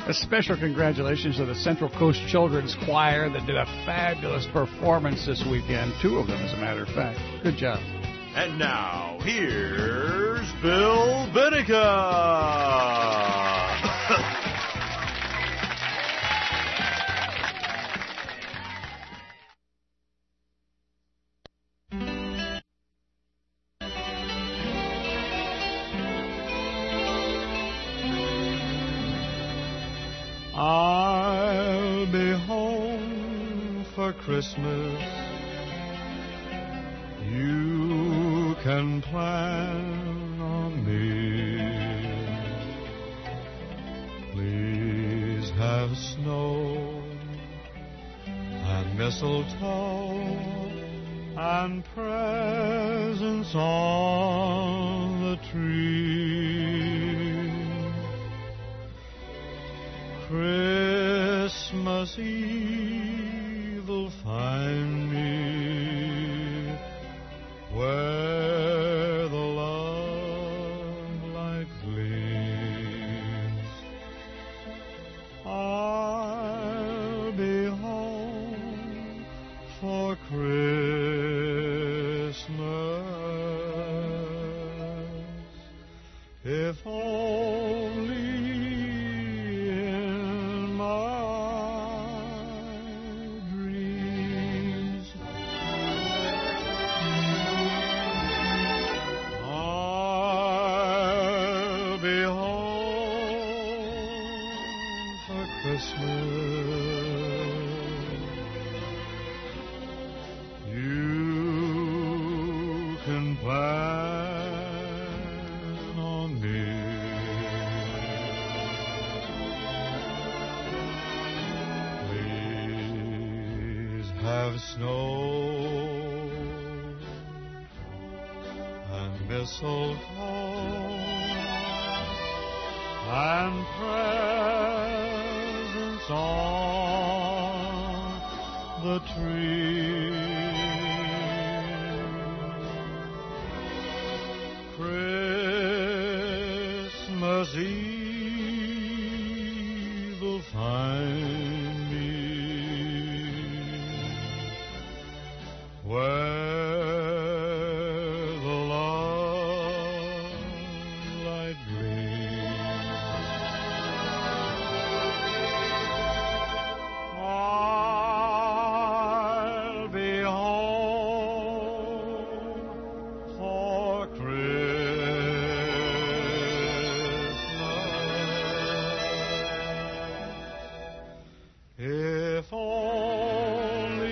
A special congratulations to the Central Coast Children's Choir that did a fabulous performance this weekend. 2 of them, as a matter of fact. Good job. And now, here's Bill Vinica. I'll be home for Christmas. You can plan on me. Please have snow and mistletoe and presents on the tree. Christmas Eve will find me where the love light gleams. I'll be home for Christmas, if only in my dreams. I'll be home for Christmas. You can plan on me. Please have snow and mistletoe and presents on the tree. Christmas Eve will find me where the love light gleams. I'll be home for Christmas, if only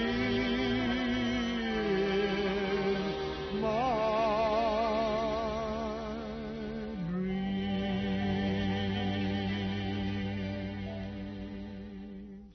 in my dreams.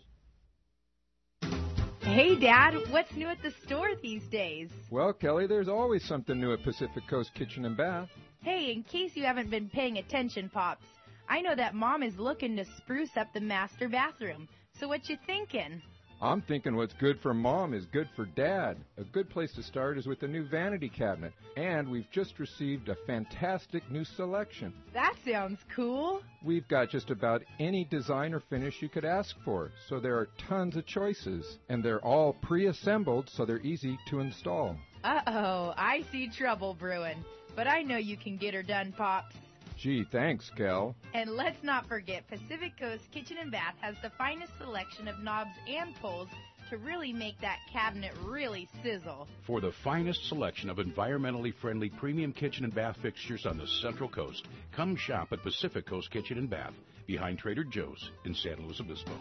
Hey, Dad, what's new at the store these days? Well, Kelly, there's always something new at Pacific Coast Kitchen and Bath. Hey, in case you haven't been paying attention, Pops, I know that Mom is looking to spruce up the master bathroom. So what you thinking? I'm thinking what's good for Mom is good for Dad. A good place to start is with the new vanity cabinet. And we've just received a fantastic new selection. That sounds cool. We've got just about any design or finish you could ask for, so there are tons of choices. And they're all pre-assembled, so they're easy to install. Uh-oh, I see trouble brewing. But I know you can get her done, Pops. Gee, thanks, Kel. And let's not forget, Pacific Coast Kitchen and Bath has the finest selection of knobs and pulls to really make that cabinet really sizzle. For the finest selection of environmentally friendly premium kitchen and bath fixtures on the Central Coast, come shop at Pacific Coast Kitchen and Bath, behind Trader Joe's in San Luis Obispo.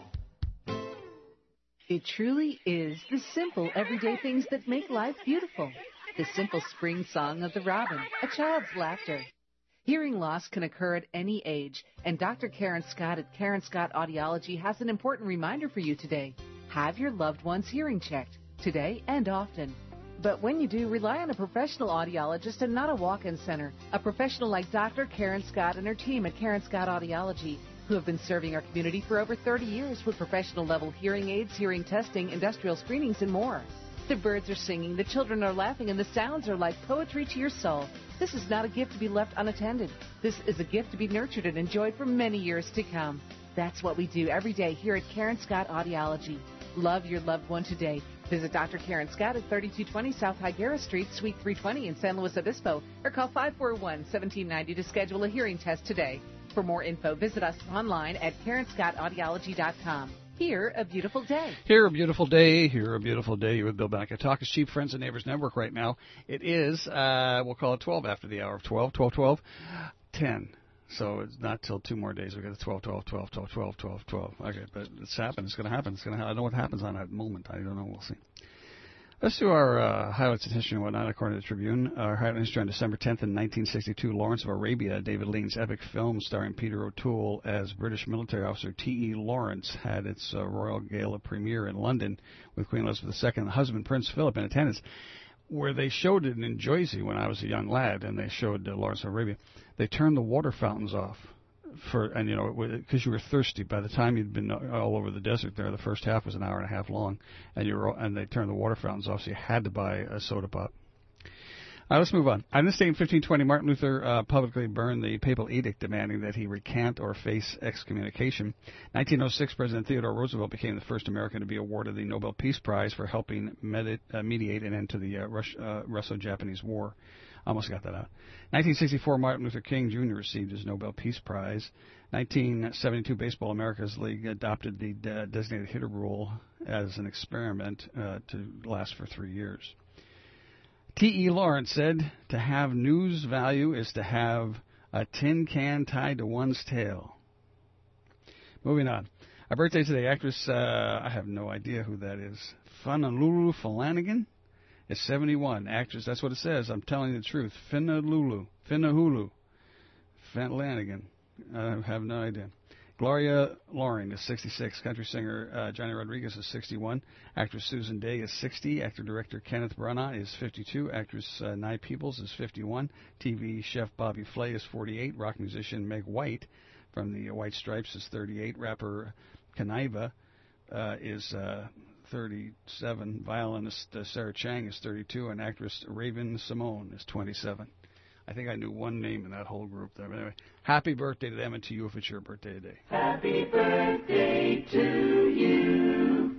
It truly is the simple, everyday things that make life beautiful. The simple spring song of the robin, a child's laughter. Hearing loss can occur at any age, and Dr. Karen Scott at Karen Scott Audiology has an important reminder for you today. Have your loved one's hearing checked, today and often. But when you do, rely on a professional audiologist and not a walk-in center. A professional like Dr. Karen Scott and her team at Karen Scott Audiology, who have been serving our community for over 30 years with professional-level hearing aids, hearing testing, industrial screenings, and more. The birds are singing, the children are laughing, and the sounds are like poetry to your soul. This is not a gift to be left unattended. This is a gift to be nurtured and enjoyed for many years to come. That's what we do every day here at Karen Scott Audiology. Love your loved one today. Visit Dr. Karen Scott at 3220 South Higuera Street, Suite 320 in San Luis Obispo, or call 541-1790 to schedule a hearing test today. For more info, visit us online at KarenScottAudiology.com. Hear a beautiful day. Hear a beautiful day. Hear a beautiful day. You're with Bill Baca. Talk is cheap, friends and neighbors network right now. It is, we'll call it 12 after the hour of 12, 12, 12, 10. So it's not till 2 more days. We got the 12, 12, 12, 12, 12, 12, 12. Okay, but it's happened. It's going to happen. I don't know what happens on that moment. I don't know. We'll see. Let's do our highlights of history and whatnot, according to the Tribune. Our highlight of history on December 10th in 1962, Lawrence of Arabia, David Lean's epic film starring Peter O'Toole as British military officer T.E. Lawrence, had its royal gala premiere in London with Queen Elizabeth II and husband Prince Philip in attendance. Where they showed it in Jersey when I was a young lad, and they showed Lawrence of Arabia, they turned the water fountains off. Because you were thirsty. By the time you'd been all over the desert there, the first half was an hour and a half long, and they turned the water fountains off, so you had to buy a soda pop. Let's move on. On this date in 1520, Martin Luther publicly burned the papal edict demanding that he recant or face excommunication. 1906, President Theodore Roosevelt became the first American to be awarded the Nobel Peace Prize for helping mediate an end to the Russo-Japanese War. Almost got that out. 1964, Martin Luther King Jr. received his Nobel Peace Prize. 1972, Baseball America's League adopted the designated hitter rule as an experiment to last for 3 years. T.E. Lawrence said, "To have news value is to have a tin can tied to one's tail." Moving on. Our birthday today, actress, I have no idea who that is. Fanalulu Flanagan is 71. Actress, that's what it says. I'm telling you the truth. Finahulu Flanagan. I have no idea. Gloria Loring is 66. Country singer Johnny Rodriguez is 61. Actress Susan Day is 60. Actor-director Kenneth Branagh is 52. Actress Nye Peebles is 51. TV chef Bobby Flay is 48. Rock musician Meg White from the White Stripes is 38. Rapper Kaniva is 37. Violinist Sarah Chang is 32. And actress Raven Simone is 27. I think I knew one name in that whole group there. But anyway, happy birthday to them and to you if it's your birthday today. Happy birthday to you.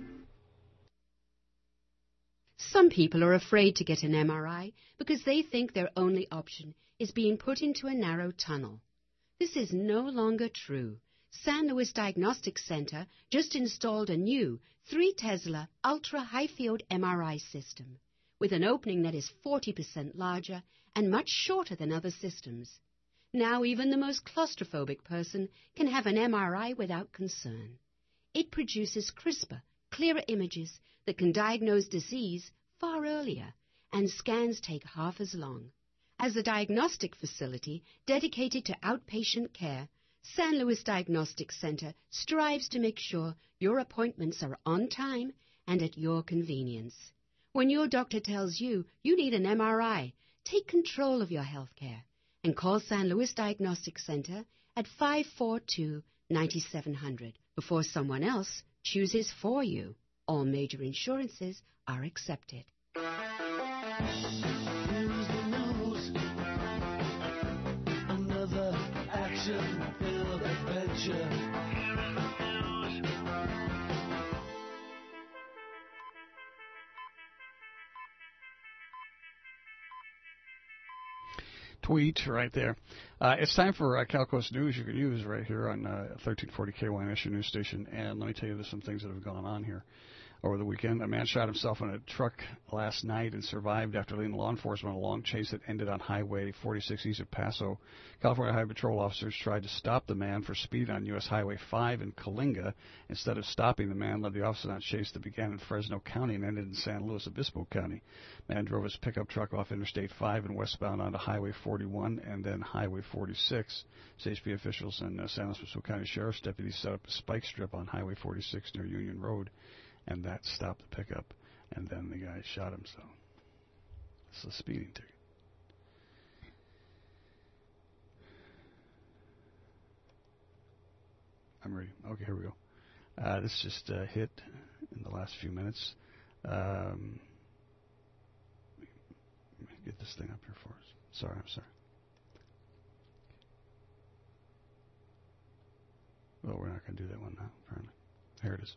Some people are afraid to get an MRI because they think their only option is being put into a narrow tunnel. This is no longer true. San Luis Diagnostic Center just installed a new 3 Tesla ultra-high-field MRI system with an opening that is 40% larger and much shorter than other systems. Now even the most claustrophobic person can have an MRI without concern. It produces crisper, clearer images that can diagnose disease far earlier, and scans take half as long. As a diagnostic facility dedicated to outpatient care, San Luis Diagnostic Center strives to make sure your appointments are on time and at your convenience. When your doctor tells you you need an MRI, take control of your health care and call San Luis Diagnostic Center at 542-9700 before someone else chooses for you. All major insurances are accepted. Here's the news. Another action-filled adventure. Tweet right there. It's time for Cal Coast News you can use right here on 1340 KYMS, your news station. And let me tell you, there's some things that have gone on here over the weekend. A man shot himself in a truck last night and survived after leading law enforcement on a long chase that ended on Highway 46 east of Paso. California Highway Patrol officers tried to stop the man for speed on U.S. Highway 5 in Coalinga. Instead of stopping, the man led the officers on a chase that began in Fresno County and ended in San Luis Obispo County. The man drove his pickup truck off Interstate 5 and westbound onto Highway 41 and then Highway 46. CHP officials and San Luis Obispo County Sheriff's deputies set up a spike strip on Highway 46 near Union Road, and that stopped the pickup, and then the guy shot himself. It's a speeding ticket. I'm ready. Okay, here we go. This just hit in the last few minutes. Let me get this thing up here for us. Sorry. Well, we're not going to do that one now, apparently. Here it is.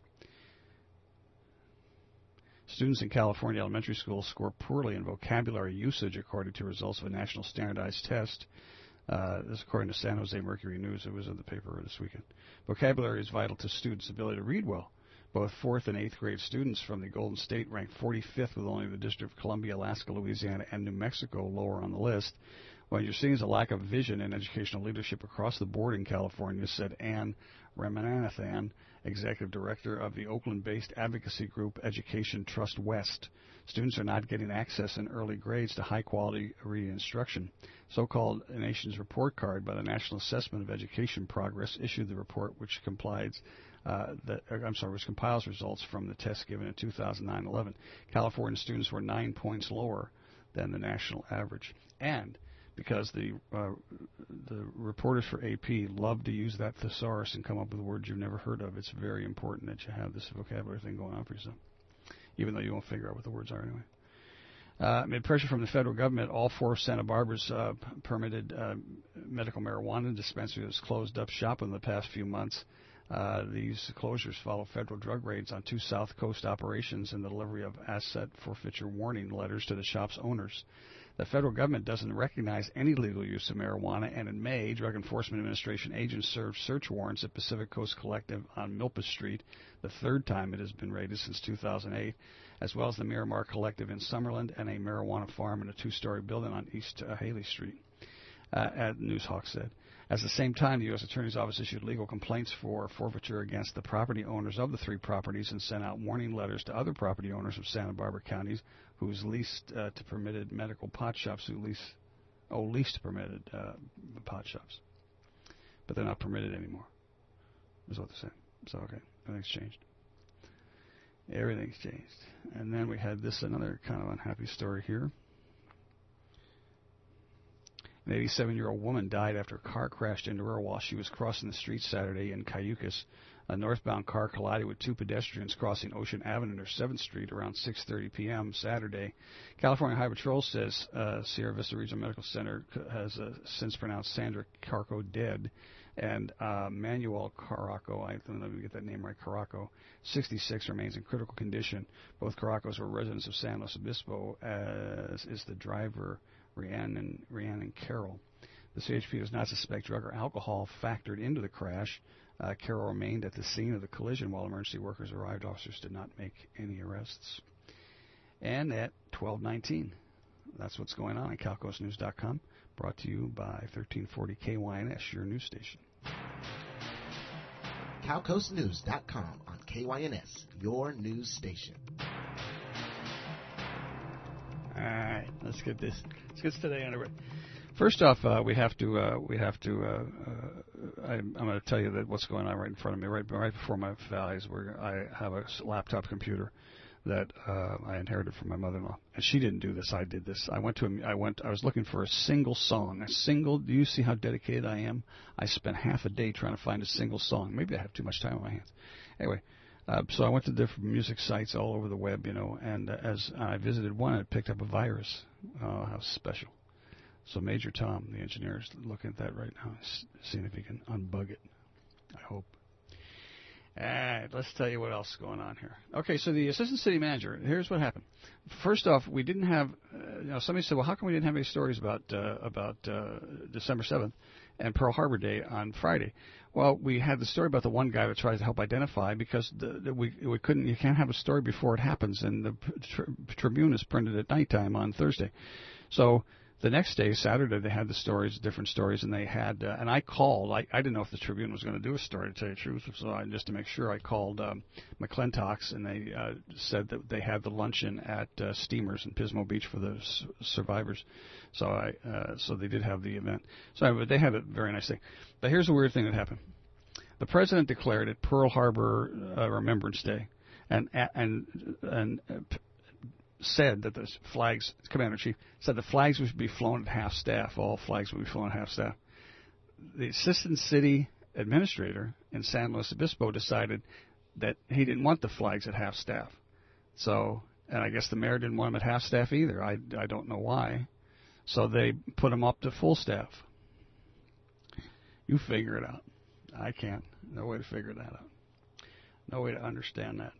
Students in California elementary schools score poorly in vocabulary usage, according to results of a national standardized test. This is according to San Jose Mercury News. It was in the paper this weekend. Vocabulary is vital to students' ability to read well. Both 4th and 8th grade students from the Golden State ranked 45th, with only the District of Columbia, Alaska, Louisiana, and New Mexico lower on the list. What you're seeing is a lack of vision and educational leadership across the board in California, said Ann Ramanathan, executive director of the Oakland-based advocacy group Education Trust West. Students are not getting access in early grades to high-quality reading instruction. So-called Nation's Report Card by the National Assessment of Education Progress issued the report, which compiles results from the test given in 2009-11. California students were 9 points lower than the national average, and because the reporters for AP love to use that thesaurus and come up with words you've never heard of, it's very important that you have this vocabulary thing going on for yourself, even though you won't figure out what the words are anyway. Amid pressure from the federal government, all 4 of Santa Barbara's permitted medical marijuana dispensaries closed up shop in the past few months. These closures follow federal drug raids on 2 South Coast operations and the delivery of asset forfeiture warning letters to the shop's owners. The federal government doesn't recognize any legal use of marijuana, and in May, Drug Enforcement Administration agents served search warrants at Pacific Coast Collective on Milpas Street, the 3rd time it has been raided since 2008, as well as the Miramar Collective in Summerlin and a marijuana farm in a 2-story building on East Haley Street, Newshawk said. At the same time, the U.S. Attorney's Office issued legal complaints for forfeiture against the property owners of the 3 properties and sent out warning letters to other property owners of Santa Barbara counties whose leased to permitted medical pot shops leased permitted pot shops. But they're not permitted anymore, is what they're saying. So, okay, everything's changed. Everything's changed. And then we had another kind of unhappy story here. An 87-year-old woman died after a car crashed into her while she was crossing the street Saturday in Cayucas. A northbound car collided with 2 pedestrians crossing Ocean Avenue near 7th Street around 6:30 p.m. Saturday. California Highway Patrol says Sierra Vista Regional Medical Center has since pronounced Sandra Carco dead, and Manuel Caraco, I don't know if we get that name right, Caraco, 66, remains in critical condition. Both Caracos were residents of San Luis Obispo, as is the driver, Rhiannon Carroll. The CHP does not suspect drug or alcohol factored into the crash. Carroll remained at the scene of the collision while emergency workers arrived. Officers did not make any arrests. And at 12:19, that's what's going on at CalcoastNews.com, brought to you by 1340 KYNS, your news station. CalcoastNews.com on KYNS, your news station. All right, let's get today underway. First off, I'm going to tell you that what's going on right in front of me, right before my eyes, where I have a laptop computer that I inherited from my mother-in-law, and she didn't do this. I did this. I was looking for a single song. Do you see how dedicated I am? I spent half a day trying to find a single song. Maybe I have too much time on my hands. Anyway. So I went to different music sites all over the web, and as I visited one, it picked up a virus. Oh, how special. So Major Tom, the engineer, is looking at that right now, seeing if he can unbug it. I hope. All right, let's tell you what else is going on here. Okay, so the assistant city manager, here's what happened. First off, we didn't have, somebody said, well, how come we didn't have any stories about December 7th and Pearl Harbor Day on Friday? Well, we had the story about the one guy that tries to help identify, because we couldn't. You can't have a story before it happens, and the Tribune is printed at nighttime on Thursday. So the next day, Saturday, they had the stories, different stories, and they had. And I called. I didn't know if the Tribune was going to do a story, to tell you the truth. So just to make sure, I called McClintock's, and they said that they had the luncheon at Steamers in Pismo Beach for the survivors. So so they did have the event. So they had a very nice thing. But here's the weird thing that happened. The president declared it Pearl Harbor Remembrance Day, and said that the flags, Commander-in-Chief, said the flags would be flown at half staff. All flags would be flown at half staff. The assistant city administrator in San Luis Obispo decided that he didn't want the flags at half staff. So, and I guess the mayor didn't want them at half staff either. I don't know why. So they put them up to full staff. You figure it out. I can't. No way to figure that out. No way to understand that.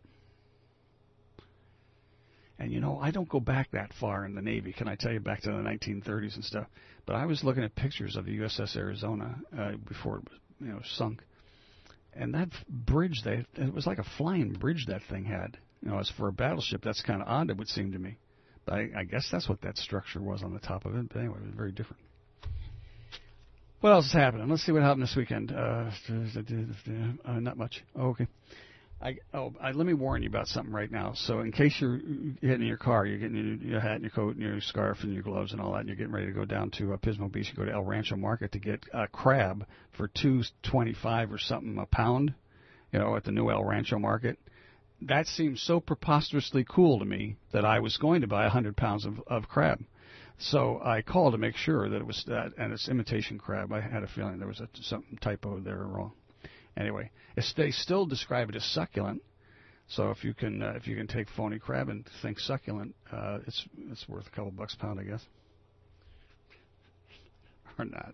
And, you know, I don't go back that far in the Navy. Can I tell you, back to the 1930s and stuff? But I was looking at pictures of the USS Arizona before it was, you know, sunk. And that bridge, it was like a flying bridge that thing had. You know, as for a battleship, that's kind of odd, it would seem to me. But I guess that's what that structure was on the top of it. But anyway, it was very different. What else is happening? Let's see what happened this weekend. Not much. Oh, okay. Let me warn you about something right now. So in case you're getting in your car, you're getting your hat and your coat and your scarf and your gloves and all that, and you're getting ready to go down to Pismo Beach, you go to El Rancho Market to get a crab for $2.25 or something a pound, you know, at the new El Rancho Market. That seems so preposterously cool to me that I was going to buy 100 pounds of crab. So I called to make sure that it was that, and it's imitation crab. I had a feeling there was some typo there wrong. Anyway, they still describe it as succulent. So if you can take phony crab and think succulent, it's worth a couple bucks a pound, I guess, or not.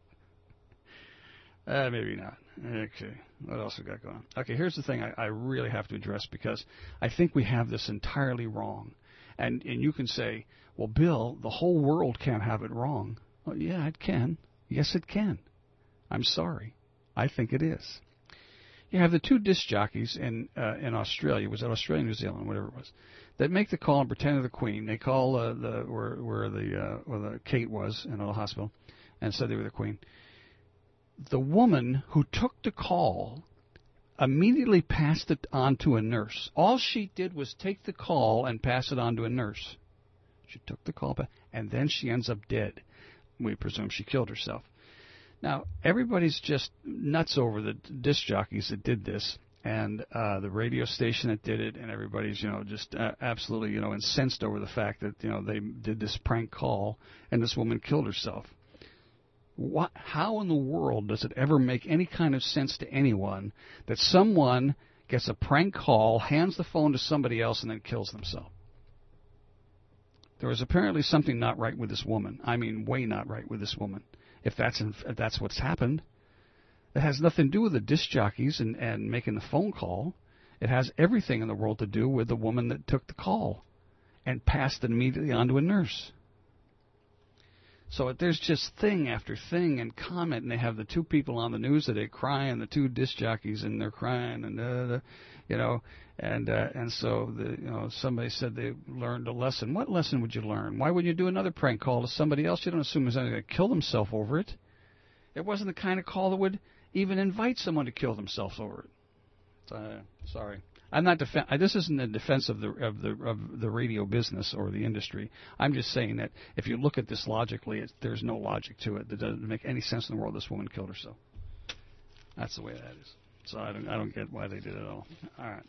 Maybe not. Okay, what else we got going on? Okay, here's the thing I really have to address, because I think we have this entirely wrong. And you can say, well, Bill, the whole world can't have it wrong. Well, yeah, it can. Yes, it can. I'm sorry. I think it is. You have the two disc jockeys in Australia. Was it Australia, New Zealand, whatever it was, that make the call and pretend they're the Queen. They call where the Kate was in a hospital, and said they were the Queen. The woman who took the call immediately passed it on to a nurse. All she did was take the call and pass it on to a nurse. She took the call, and then she ends up dead. We presume she killed herself. Now, everybody's just nuts over the disc jockeys that did this, and the radio station that did it, and everybody's, you know, just absolutely, you know, incensed over the fact that, you know, they did this prank call and this woman killed herself. How in the world does it ever make any kind of sense to anyone that someone gets a prank call, hands the phone to somebody else, and then kills themselves? There was apparently something not right with this woman. I mean, way not right with this woman. If that's what's happened, it has nothing to do with the disc jockeys and making the phone call. It has everything in the world to do with the woman that took the call and passed it immediately on to a nurse. So there's just thing after thing and comment, and they have the two people on the news today crying, the two disc jockeys, and they're crying, and you know, and so somebody said they learned a lesson. What lesson would you learn? Why would you do another prank call to somebody else? You don't assume there's anyone going to kill themselves over it. It wasn't the kind of call that would even invite someone to kill themselves over it. So, sorry. I'm not this isn't a defense of the radio business or the industry. I'm just saying that if you look at this logically, there's no logic to it. That doesn't make any sense in the world. This woman killed herself. That's the way that is. So I don't get why they did it at all. All right.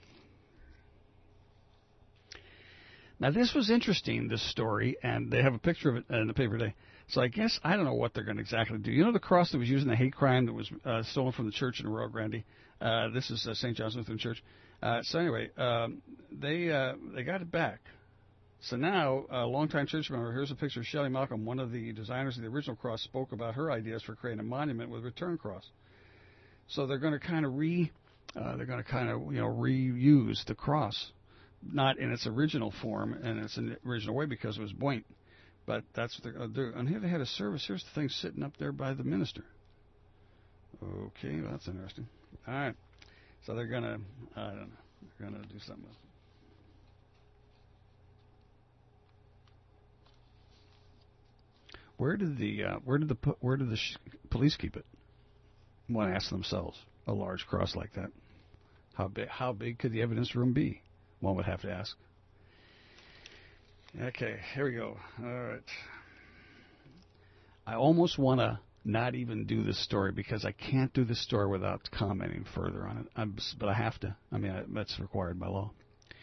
Now this was interesting, this story, and they have a picture of it in the paper today. So I guess I don't know what they're going to exactly do. You know the cross that was used in the hate crime that was stolen from the church in Arroyo Grande? This is St. John's Lutheran Church. So anyway, they got it back. So now, a longtime church member, here's a picture of Shelley Malcolm, one of the designers of the original cross, spoke about her ideas for creating a monument with a return cross. So they're going to kind of reuse the cross, not in its original form and its original way because it was buoyant. But that's what they're going to do. And here they had a service. Here's the thing sitting up there by the minister. Okay, well, that's interesting. All right. So they're going to, I don't know, they're going to do something else. Where did the police keep it? One asks themselves. A large cross like that. How big could the evidence room be? One would have to ask. Okay, here we go. All right. I almost want to not even do this story because I can't do this story without commenting further on it. But I have to. I mean, that's required by law.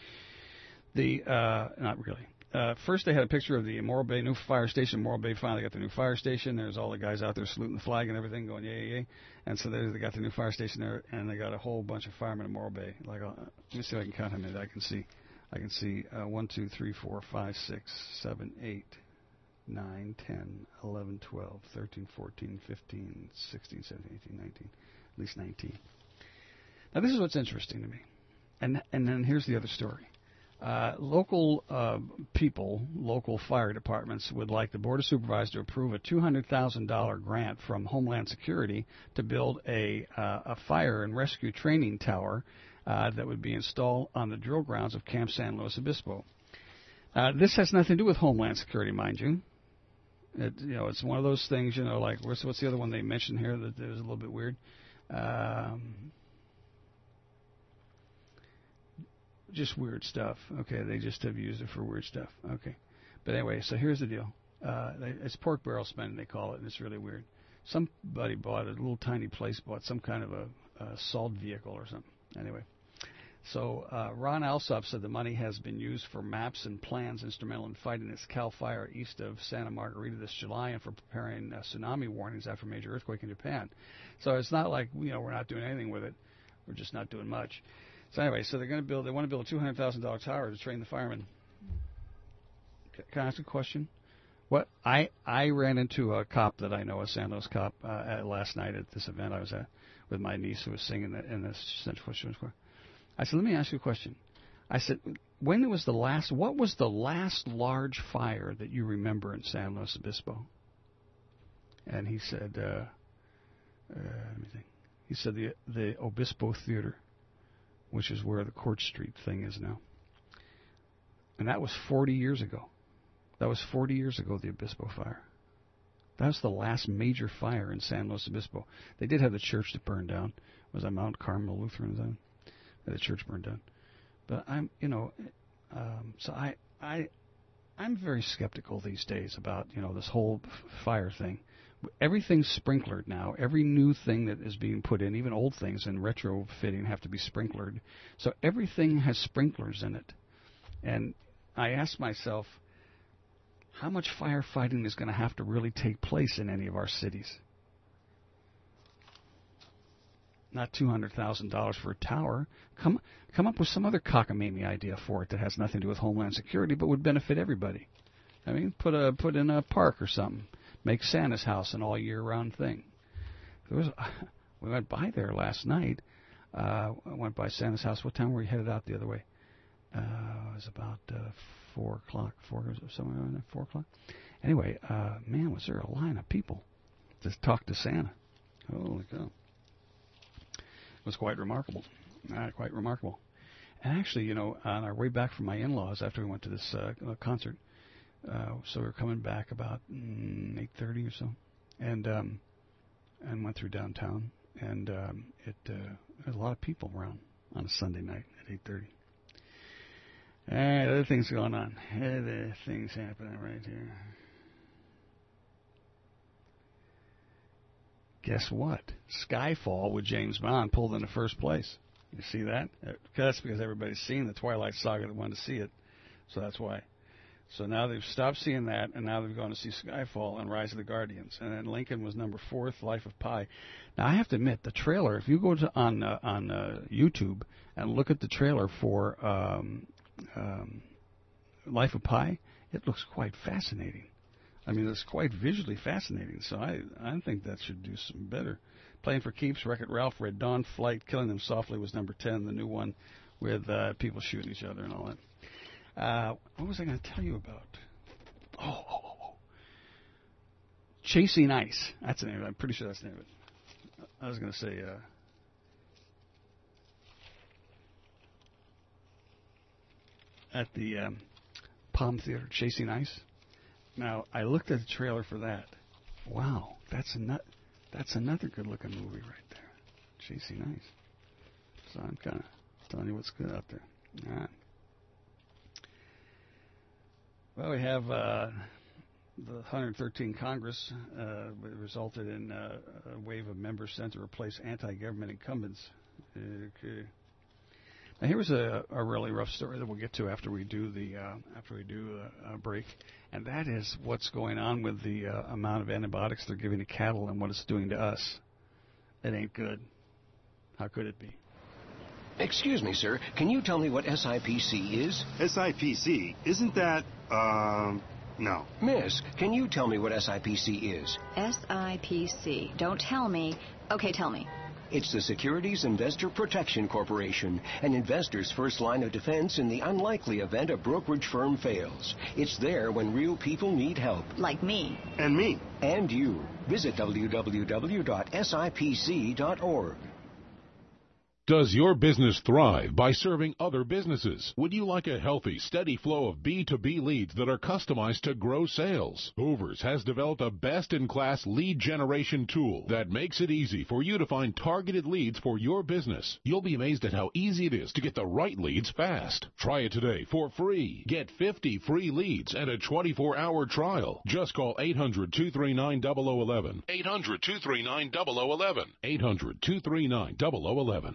Not really. First, they had a picture of the Morro Bay new fire station. Morro Bay finally got the new fire station. There's all the guys out there saluting the flag and everything, going yay, yay. And so they got the new fire station there, and they got a whole bunch of firemen in Morro Bay. Let me see if I can count how many I can see. I can see 1, 2, 3, 4, 5, 6, 7, 8, 9, 10, 11, 12, 13, 14, 15, 16, 17, 18, 19, at least 19. Now, this is what's interesting to me. And then here's the other story. Local people, local fire departments, would like the Board of Supervisors to approve a $200,000 grant from Homeland Security to build a fire and rescue training tower that would be installed on the drill grounds of Camp San Luis Obispo. This has nothing to do with Homeland Security, mind you. It's one of those things, like what's the other one they mentioned here that was a little bit weird? Just weird stuff. Okay, they just have used it for weird stuff. Okay. But anyway, so here's the deal. It's pork barrel spending, they call it, and it's really weird. Somebody bought a little tiny place, bought some kind of a salt vehicle or something. Anyway, so Ron Alsop said the money has been used for maps and plans instrumental in fighting this Cal Fire east of Santa Margarita this July and for preparing tsunami warnings after a major earthquake in Japan. So it's not like, we're not doing anything with it. We're just not doing much. So anyway, so they want to build a $200,000 tower to train the firemen. Can I ask a question? What I ran into a cop that I know, a San Luis cop, last night at this event I was at with my niece who was singing in the Central Children's Choir. I said, let me ask you a question. I said, what was the last large fire that you remember in San Luis Obispo? And he said, let me think. He said the Obispo Theater, which is where the Court Street thing is now. And that was 40 years ago. That was 40 years ago, the Obispo fire. That was the last major fire in San Luis Obispo. They did have the church that burned down. It was at Mount Carmel Lutheran Zone. The church burned down. But so I'm very skeptical these days about, this whole fire thing. Everything's sprinklered now. Every new thing that is being put in, even old things and retrofitting, have to be sprinklered. So everything has sprinklers in it. And I ask myself, how much firefighting is going to have to really take place in any of our cities? Not $200,000 for a tower. Come up with some other cockamamie idea for it that has nothing to do with Homeland Security but would benefit everybody. I mean, put in a park or something. Make Santa's house an all-year-round thing. We went by there last night. I went by Santa's house. What time were we headed out the other way? It was about 4 o'clock, 4 or somewhere around there, 4 o'clock. Anyway, man, was there a line of people to talk to Santa. Holy cow. It was quite remarkable. Quite remarkable. And actually, on our way back from my in-laws after we went to this concert, so we were coming back about 8:30 or so, and went through downtown, and there's a lot of people around on a Sunday night at 8:30. Other things going on. Other things happening right here. Guess what? Skyfall with James Bond pulled into first place. You see that? That's because everybody's seen the Twilight Saga that wanted to see it, so that's why. So now they've stopped seeing that, and now they've gone to see Skyfall and Rise of the Guardians. And then Lincoln was number 4, Life of Pi. Now, I have to admit, the trailer, if you go on YouTube and look at the trailer for Life of Pi, it looks quite fascinating. I mean, it's quite visually fascinating, so I think that should do some better. Playing for Keeps, Wreck-It Ralph, Red Dawn, Flight, Killing Them Softly was number 10, the new one with people shooting each other and all that. What was I going to tell you about? Oh. Chasing Ice. That's the name of it. I'm pretty sure that's the name of it. I was going to say... at the Palm Theater, Chasing Ice. Now, I looked at the trailer for that. Wow, that's another good-looking movie right there. Chasing Ice. So I'm kind of telling you what's good out there. All right. Well, we have the 113th Congress resulted in a wave of members sent to replace anti-government incumbents. Okay. Now, here was a really rough story that we'll get to after we do a break, and that is what's going on with the amount of antibiotics they're giving to cattle and what it's doing to us. It ain't good. How could it be? Excuse me, sir. Can you tell me what SIPC is? SIPC, isn't that, No. Miss, can you tell me what SIPC is? SIPC. Don't tell me. Okay, tell me. It's the Securities Investor Protection Corporation, an investor's first line of defense in the unlikely event a brokerage firm fails. It's there when real people need help. Like me. And me. And you. Visit www.sipc.org. Does your business thrive by serving other businesses? Would you like a healthy, steady flow of B2B leads that are customized to grow sales? Hoovers has developed a best-in-class lead generation tool that makes it easy for you to find targeted leads for your business. You'll be amazed at how easy it is to get the right leads fast. Try it today for free. Get 50 free leads and a 24-hour trial. Just call 800-239-0011. 800-239-0011. 800-239-0011.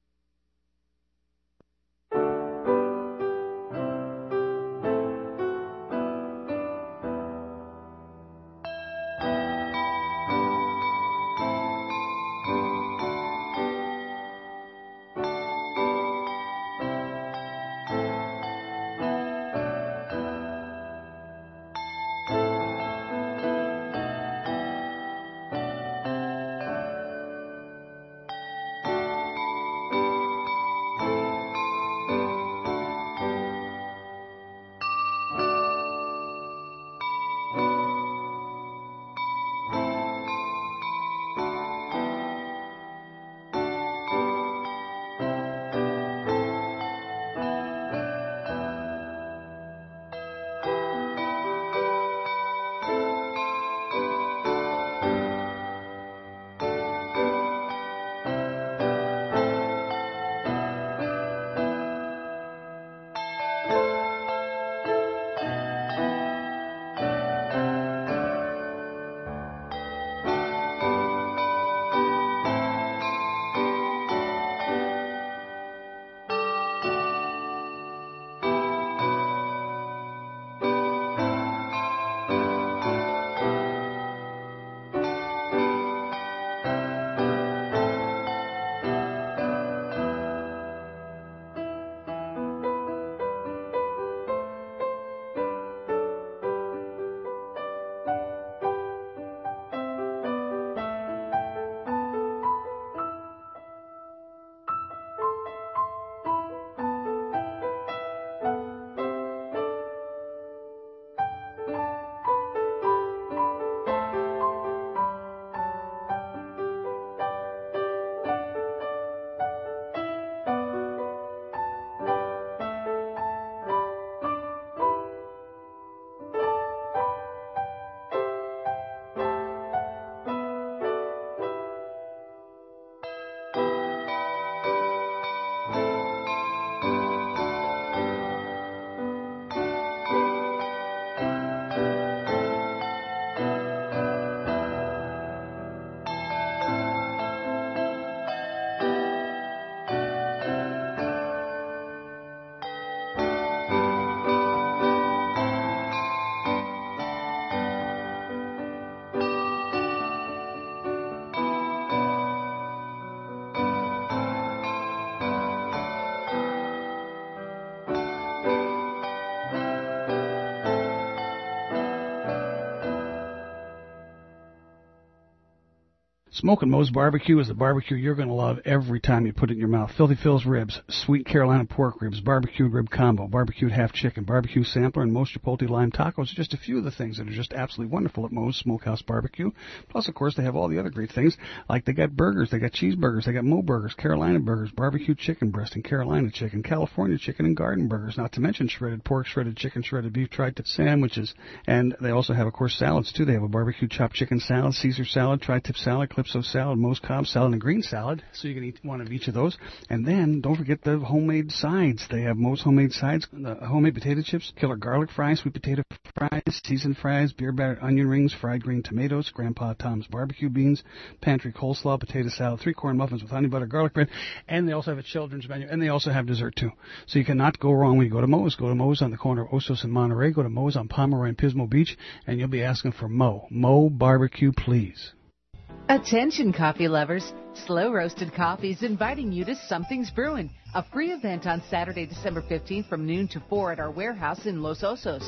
Smokin' Moe's Barbecue is the barbecue you're going to love every time you put it in your mouth. Filthy Phil's ribs, sweet Carolina pork ribs, barbecued rib combo, barbecued half chicken, barbecue sampler, and most Chipotle lime tacos are just a few of the things that are just absolutely wonderful at Moe's Smokehouse Barbecue. Plus, of course, they have all the other great things, like they got burgers, they got cheeseburgers, they got Moe burgers, Carolina burgers, barbecue chicken breast and Carolina chicken, California chicken and garden burgers, not to mention shredded pork, shredded chicken, shredded beef, tri-tip sandwiches. And they also have, of course, salads, too. They have a barbecue chopped chicken salad, Caesar salad, tri-tip salad, Calypso salad, Moe's Cobb salad, and green salad. So you can eat one of each of those. And then don't forget the homemade sides. They have Moe's homemade sides, homemade potato chips, killer garlic fries, sweet potato fries, seasoned fries, beer battered onion rings, fried green tomatoes, Grandpa Tom's barbecue beans, pantry coleslaw, potato salad, 3-corn muffins with honey butter garlic bread. And they also have a children's menu. And they also have dessert, too. So you cannot go wrong when you go to Moe's. Go to Moe's on the corner of Osos and Monterey. Go to Moe's on Pomeroy and Pismo Beach. And you'll be asking for Moe. Moe Barbecue, please. Attention, coffee lovers. Slow Roasted Coffee is inviting you to Something's Brewing, a free event on Saturday, December 15th from noon to 4 at our warehouse in Los Osos.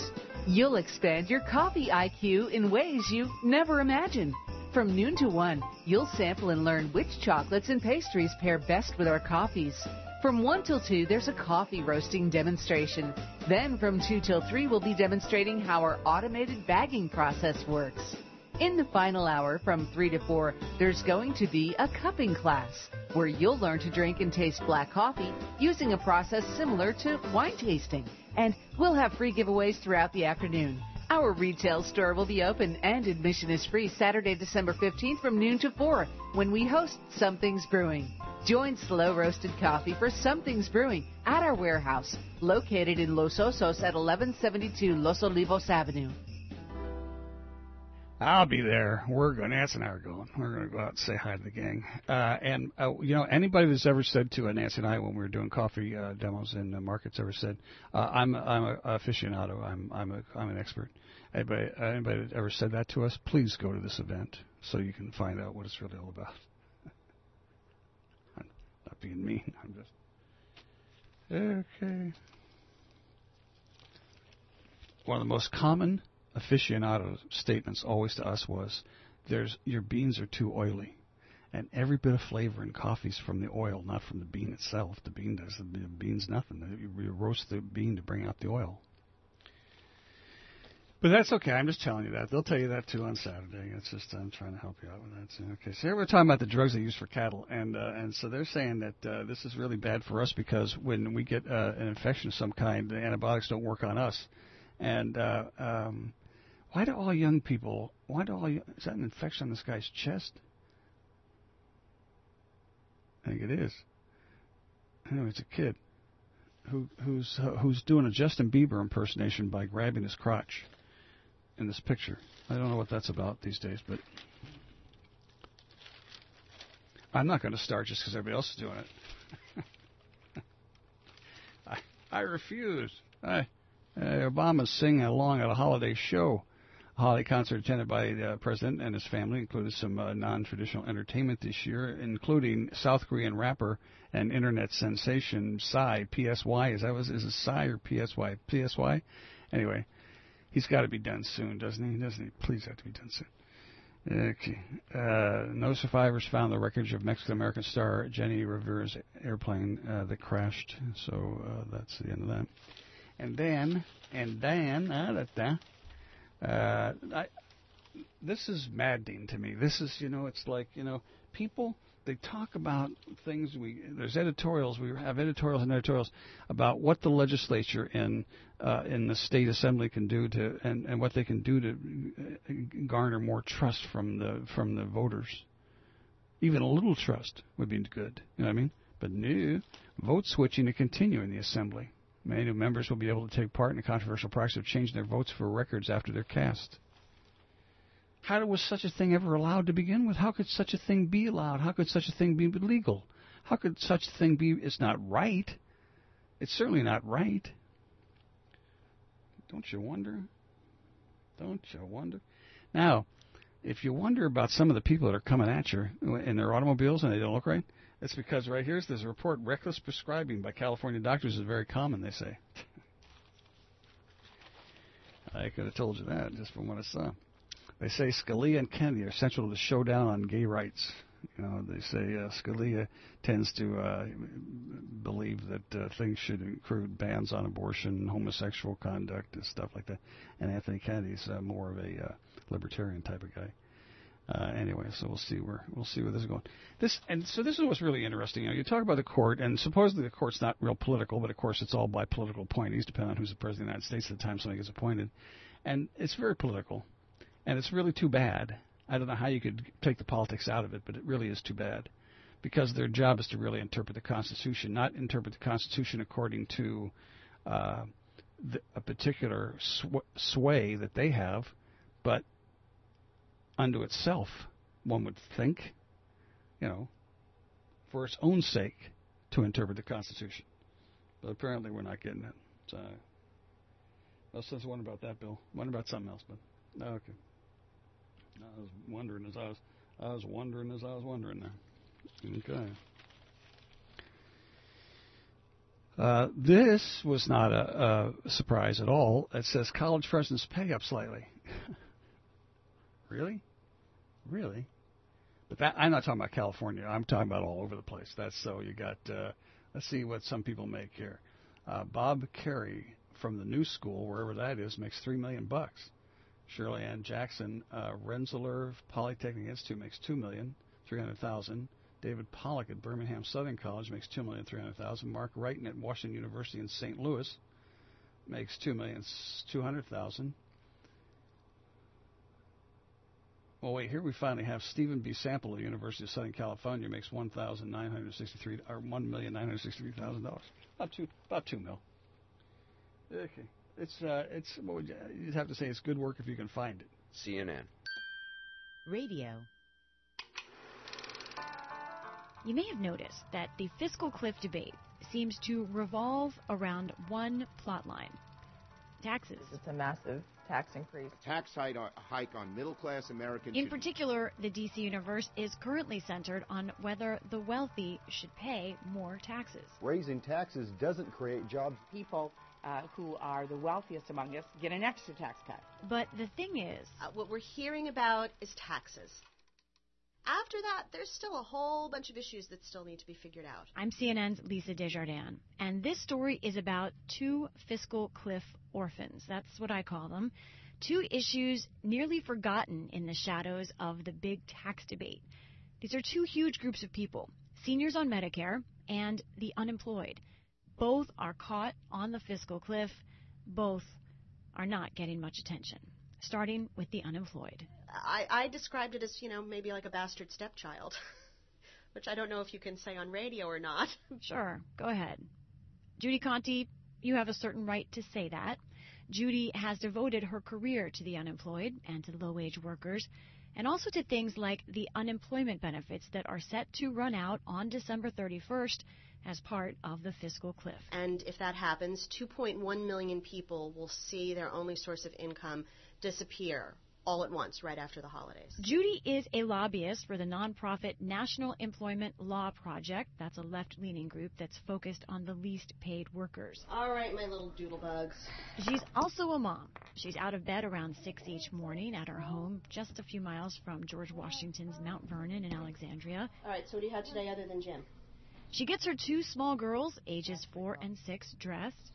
You'll expand your coffee IQ in ways you never imagined. From noon to 1, you'll sample and learn which chocolates and pastries pair best with our coffees. From 1 till 2, there's a coffee roasting demonstration. Then from 2 till 3, we'll be demonstrating how our automated bagging process works. In the final hour, from 3 to 4, there's going to be a cupping class, where you'll learn to drink and taste black coffee using a process similar to wine tasting. And we'll have free giveaways throughout the afternoon. Our retail store will be open and admission is free Saturday, December 15th from noon to 4 when we host Something's Brewing. Join Slow Roasted Coffee for Something's Brewing at our warehouse, located in Los Osos at 1172 Los Olivos Avenue. I'll be there. Nancy and I are going. We're going to go out and say hi to the gang. Anybody that's ever said to Nancy and I when we were doing coffee demos in markets ever said, I'm an aficionado. I'm an expert. Anybody that ever said that to us, please go to this event so you can find out what it's really all about. I'm not being mean. I'm just okay. One of the most common aficionado statements always to us was, your beans are too oily. And every bit of flavor in coffee's from the oil, not from the bean itself. The bean's nothing. You roast the bean to bring out the oil. But that's okay. I'm just telling you that. They'll tell you that, too, on Saturday. It's just I'm trying to help you out with that. So, okay, so here we're talking about the drugs they use for cattle. And so they're saying that this is really bad for us because when we get an infection of some kind, the antibiotics don't work on us. And why do all young people, is that an infection on this guy's chest? I think it is. Anyway, it's a kid who's doing a Justin Bieber impersonation by grabbing his crotch in this picture. I don't know what that's about these days, but I'm not going to start just because everybody else is doing it. I refuse. Obama's singing along at a holiday show. A holiday concert attended by the president and his family included some non-traditional entertainment this year, including South Korean rapper and internet sensation Psy, P-S-Y. Is it Psy or P-S-Y? P-S-Y? Anyway, he's got to be done soon, doesn't he? Doesn't he? Please have to be done soon. Okay. No survivors found the wreckage of Mexican-American star Jenny Rivera's airplane that crashed. So that's the end of that. And then, this is maddening to me. This is, it's like, people, they talk about things. There's editorials. We have editorials and editorials about what the legislature in the state assembly can do and what they can do to garner more trust from the voters. Even a little trust would be good. You know what I mean? But no, vote switching to continue in the assembly. Many new members will be able to take part in the controversial practice of changing their votes for records after they're cast. How was such a thing ever allowed to begin with? How could such a thing be allowed? How could such a thing be legal? How could such a thing be? It's not right. It's certainly not right. Don't you wonder? Don't you wonder? Now, if you wonder about some of the people that are coming at you in their automobiles and they don't look right, it's because right here's this report, reckless prescribing by California doctors is very common, they say. I could have told you that just from what I saw. They say Scalia and Kennedy are central to the showdown on gay rights. They say Scalia tends to believe that things should include bans on abortion, homosexual conduct, and stuff like that. And Anthony Kennedy's more of a libertarian type of guy. Anyway, so we'll see where this is going. This is what's really interesting. You talk about the court, and supposedly the court's not real political, but of course it's all by political appointees, depending on who's the president of the United States at the time somebody gets appointed, and it's very political, and it's really too bad. I don't know how you could take the politics out of it, but it really is too bad, because their job is to really interpret the Constitution, not interpret the Constitution according to a particular sway that they have, but unto itself, one would think, for its own sake, to interpret the Constitution. But apparently we're not getting it. So, I was wondering about that, Bill. Wondering about something else, but okay. I was wondering as I was wondering there. Okay. This was not a surprise at all. It says college freshmen pay up slightly. Really? Really? But that, I'm not talking about California. I'm talking about all over the place. That's so you got. Let's see what some people make here. Bob Carey from the New School, wherever that is, makes $3 million. Shirley Ann Jackson, Rensselaer Polytechnic Institute makes $2,300,000. David Pollock at Birmingham Southern College makes $2,300,000. Mark Wrighton at Washington University in St. Louis makes $2,200,000. Well, wait, here we finally have Stephen B. Sample of the University of Southern California makes $1,963,000. About $2 million. Okay, it's what would you'd have to say it's good work if you can find it. CNN. Radio. You may have noticed that the fiscal cliff debate seems to revolve around one plot line: taxes. It's a massive tax increase. Tax hike on middle-class Americans. In particular, the D.C. universe is currently centered on whether the wealthy should pay more taxes. Raising taxes doesn't create jobs. People who are the wealthiest among us get an extra tax cut. But the thing is, what we're hearing about is taxes. After that, there's still a whole bunch of issues that still need to be figured out. I'm CNN's Lisa Desjardins, and this story is about two fiscal cliff orphans. That's what I call them. Two issues nearly forgotten in the shadows of the big tax debate. These are two huge groups of people: seniors on Medicare and the unemployed. Both are caught on the fiscal cliff. Both are not getting much attention, starting with the unemployed. I described it as, maybe like a bastard stepchild, which I don't know if you can say on radio or not. Sure, go ahead. Judy Conte, you have a certain right to say that. Judy has devoted her career to the unemployed and to low-wage workers, and also to things like the unemployment benefits that are set to run out on December 31st as part of the fiscal cliff. And if that happens, 2.1 million people will see their only source of income disappear all at once, right after the holidays. Judy is a lobbyist for the nonprofit National Employment Law Project. That's a left-leaning group that's focused on the least paid workers. All right, my little doodlebugs. She's also a mom. She's out of bed around 6 each morning at her home just a few miles from George Washington's Mount Vernon in Alexandria. All right, so what do you have today other than gym? She gets her two small girls, ages 4 and 6, dressed.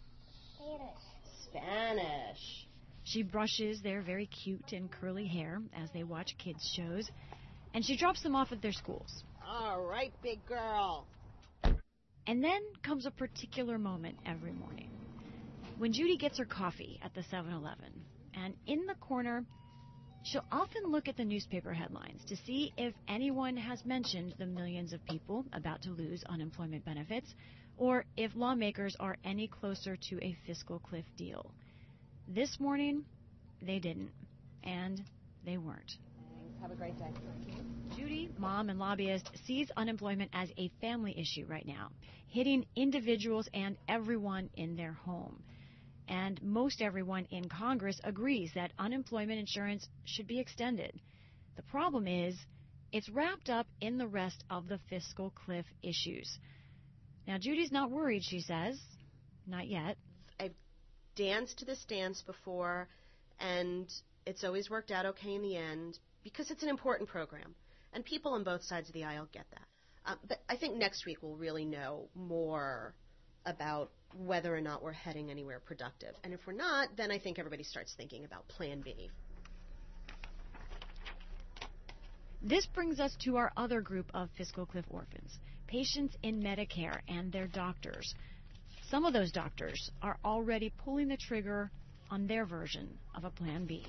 Spanish. She brushes their very cute and curly hair as they watch kids' shows, and she drops them off at their schools. All right, big girl. And then comes a particular moment every morning, when Judy gets her coffee at the 7-Eleven, and in the corner, she'll often look at the newspaper headlines to see if anyone has mentioned the millions of people about to lose unemployment benefits, or if lawmakers are any closer to a fiscal cliff deal. This morning, they didn't, and they weren't. Thanks. Have a great day. Judy, mom and lobbyist, sees unemployment as a family issue right now, hitting individuals and everyone in their home. And most everyone in Congress agrees that unemployment insurance should be extended. The problem is, it's wrapped up in the rest of the fiscal cliff issues. Now, Judy's not worried, she says. Not yet. I've danced to this dance before, and it's always worked out okay in the end, because it's an important program, and people on both sides of the aisle get that. But I think next week we'll really know more about whether or not we're heading anywhere productive. And if we're not, then I think everybody starts thinking about Plan B. This brings us to our other group of fiscal cliff orphans, patients in Medicare and their doctors. Some of those doctors are already pulling the trigger on their version of a Plan B.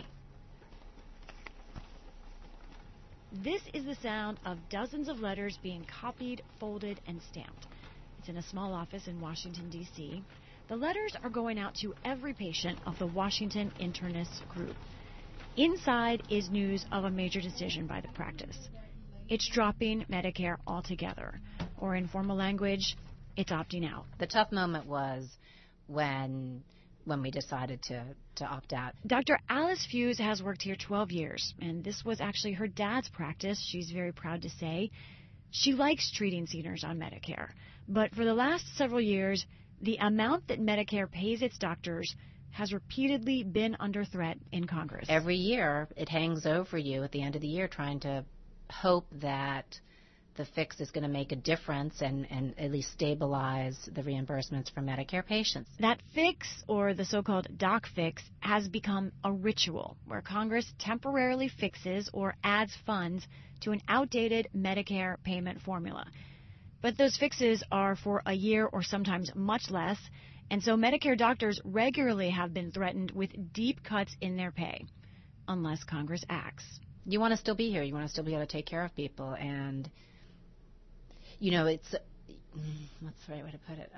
This is the sound of dozens of letters being copied, folded, and stamped. It's in a small office in Washington, D.C. The letters are going out to every patient of the Washington Internists Group. Inside is news of a major decision by the practice. It's dropping Medicare altogether, or in formal language, it's opting out. The tough moment was when we decided to opt out. Dr. Alice Fuse has worked here 12 years, and this was actually her dad's practice, she's very proud to say. She likes treating seniors on Medicare, but for the last several years, the amount that Medicare pays its doctors has repeatedly been under threat in Congress. Every year, it hangs over you at the end of the year trying to hope that the fix is going to make a difference and at least stabilize the reimbursements for Medicare patients. That fix, or the so-called doc fix, has become a ritual where Congress temporarily fixes or adds funds to an outdated Medicare payment formula. But those fixes are for a year or sometimes much less, and so Medicare doctors regularly have been threatened with deep cuts in their pay, unless Congress acts. You want to still be here. You want to still be able to take care of people. And, you know, it's, what's the right way to put it?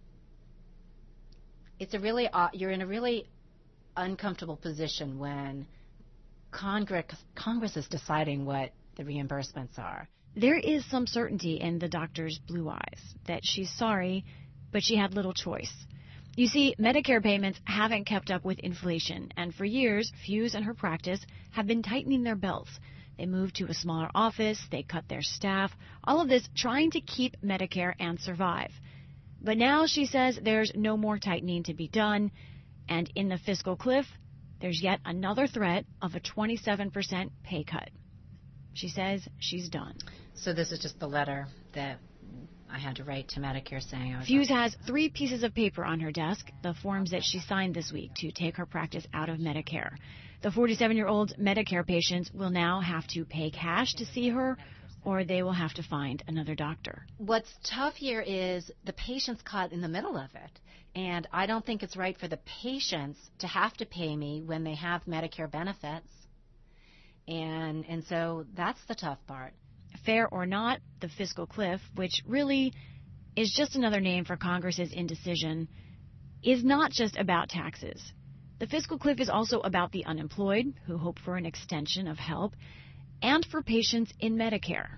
It's a really, you're in a really uncomfortable position when Congress is deciding what the reimbursements are. There is some certainty in the doctor's blue eyes that she's sorry, but she had little choice. You see, Medicare payments haven't kept up with inflation, and for years, Fuse and her practice have been tightening their belts. They moved to a smaller office, they cut their staff, all of this trying to keep Medicare and survive. But now she says there's no more tightening to be done, and in the fiscal cliff, there's yet another threat of a 27% pay cut. She says she's done. So this is just the letter that I had to write to Medicare saying I was... Fuse has 3 pieces of paper on her desk, the forms that she signed this week to take her practice out of Medicare. The 47-year-old Medicare patients will now have to pay cash to see her, or they will have to find another doctor. What's tough here is the patient's caught in the middle of it. And I don't think it's right for the patients to have to pay me when they have Medicare benefits. And so that's the tough part. Fair or not, the fiscal cliff, which really is just another name for Congress's indecision, is not just about taxes. The fiscal cliff is also about the unemployed who hope for an extension of help and for patients in Medicare,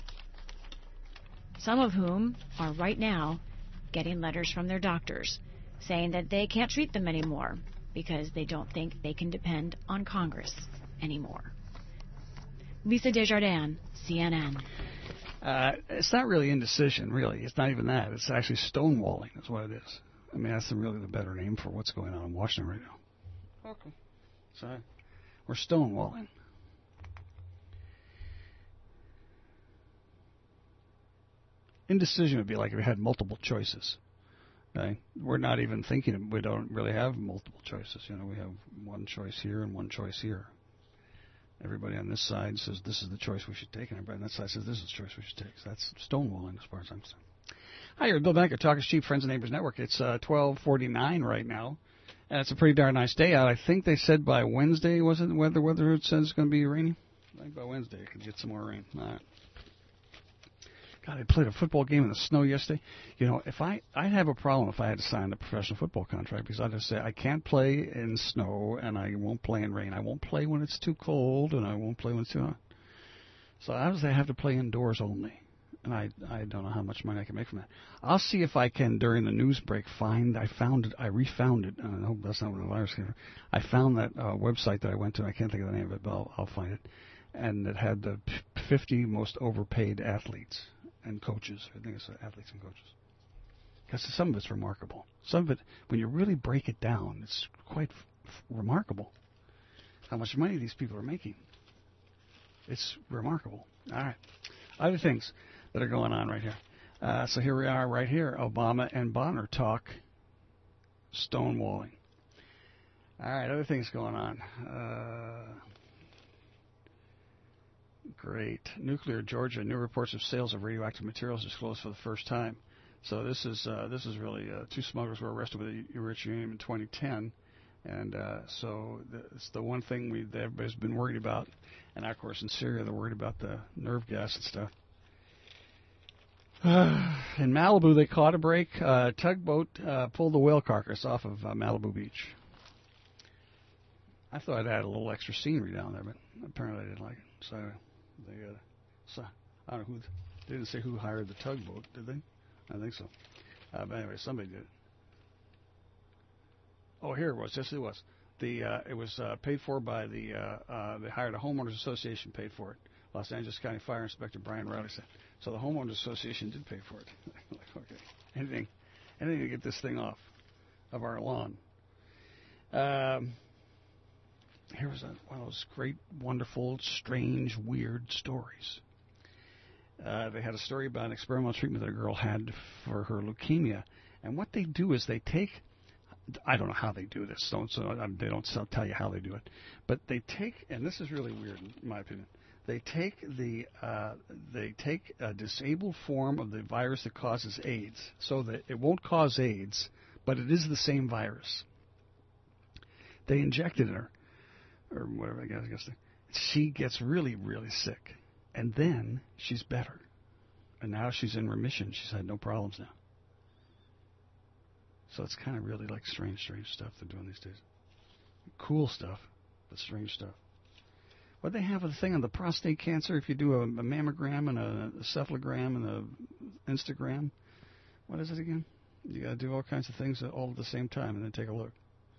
some of whom are right now getting letters from their doctors saying that they can't treat them anymore because they don't think they can depend on Congress anymore. Lisa Desjardins, CNN. It's not really indecision, really. It's not even that. It's actually stonewalling is what it is. I mean, that's really the better name for what's going on in Washington right now. Okay. So we're stonewalling. Indecision would be like if we had multiple choices. Okay? We're not even thinking. We don't really have multiple choices. You know, we have one choice here and one choice here. Everybody on this side says this is the choice we should take, and everybody on that side says this is the choice we should take. So that's stonewalling as far as I'm concerned. Hi, you're Bill Banker, Talk is Cheap, Friends and Neighbors Network. It's 12:49 right now, and it's a pretty darn nice day out. I think they said by Wednesday, was it? Weather it says it's going to be rainy. I think by Wednesday it could get some more rain. All right. God, I played a football game in the snow yesterday. You know, if I'd have a problem if I had to sign a professional football contract because I'd just say I can't play in snow and I won't play in rain. I won't play when it's too cold and I won't play when it's too hot. So obviously I have to play indoors only. And I don't know how much money I can make from that. I'll see if I can, during the news break, I refound it. I hope that's not what the virus came from. I found that website that I went to. I can't think of the name of it, but I'll find it. And it had the 50 most overpaid athletes and coaches. I think it's athletes and coaches. Because some of it's remarkable. Some of it, when you really break it down, it's quite remarkable how much money these people are making. It's remarkable. All right. Other things that are going on right here. So here we are right here. Obama and Bonner talk stonewalling. All right, other things going on. Great. Nuclear Georgia. New reports of sales of radioactive materials disclosed for the first time. So this is really 2 smugglers were arrested with enriched uranium in 2010. And so it's the one thing that everybody's been worried about. And, of course, in Syria, they're worried about the nerve gas and stuff. In Malibu, they caught a break. Tugboat pulled the whale carcass off of Malibu Beach. I thought I'd add a little extra scenery down there, but apparently I didn't like it. So I don't know who. They didn't say who hired the tugboat, did they? I think so. But anyway, somebody did. Oh, here it was. Yes, it was. It was paid for by they hired a homeowners association, paid for it. Los Angeles County Fire Inspector Brian Riley said. So the homeowners association did pay for it. Like, okay, anything to get this thing off of our lawn. Here was one of those great, wonderful, strange, weird stories. They had a story about an experimental treatment that a girl had for her leukemia. And what they do is they take, I don't know how they do this, they don't tell you how they do it, but they take, and this is really weird in my opinion, they take a disabled form of the virus that causes AIDS, so that it won't cause AIDS, but it is the same virus. They inject it in her, or whatever, I guess. She gets really, really sick. And then she's better. And now she's in remission. She's had no problems now. So it's kind of really like strange stuff they're doing these days. Cool stuff, but strange stuff. What they have a thing on the prostate cancer, if you do a mammogram and a cephalogram and a Instagram. What is it again? You got to do all kinds of things all at the same time and then take a look.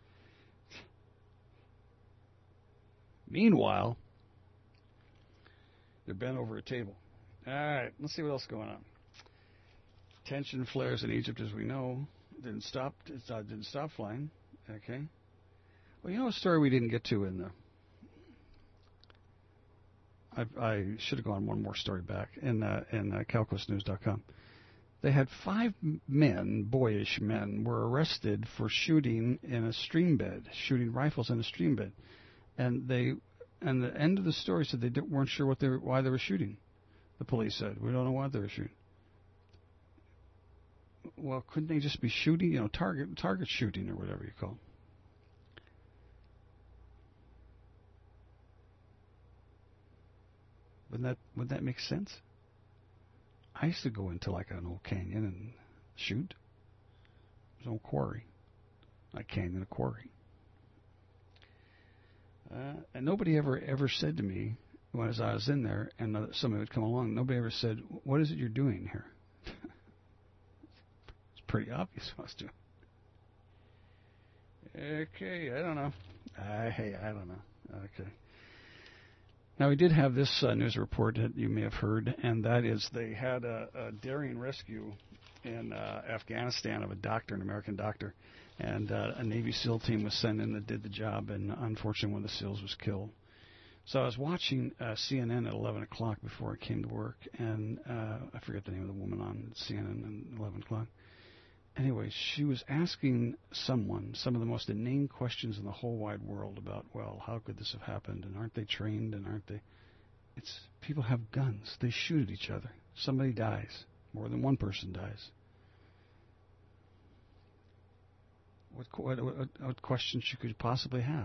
Meanwhile, they're bent over a table. All right, let's see what else is going on. Tension flares in Egypt, as we know, didn't stop flying. Okay. Well, you know a story we didn't get to in the. I should have gone one more story back in CalquistNews.com. They had 5 men, boyish men, were arrested for shooting in a stream bed, shooting rifles in a stream bed. And the end of the story said they weren't sure why they were shooting. The police said, we don't know why they were shooting. Well, couldn't they just be shooting, target shooting or whatever you call it? Wouldn't that make sense? I used to go into like an old canyon and shoot. It was an old quarry. A canyon, a quarry. And nobody ever said to me, when I was in there and somebody would come along, nobody ever said, what is it you're doing here? It's pretty obvious what I was doing. Okay, I don't know. I don't know. Okay. Now, we did have this news report that you may have heard, and that is they had a daring rescue in Afghanistan of a doctor, an American doctor, and a Navy SEAL team was sent in that did the job, and unfortunately one of the SEALs was killed. So I was watching CNN at 11 o'clock before I came to work, and I forget the name of the woman on CNN at 11 o'clock. Anyway, she was asking someone some of the most inane questions in the whole wide world about, well, how could this have happened, and aren't they trained, and aren't they... People have guns. They shoot at each other. Somebody dies. More than one person dies. What questions you could possibly have?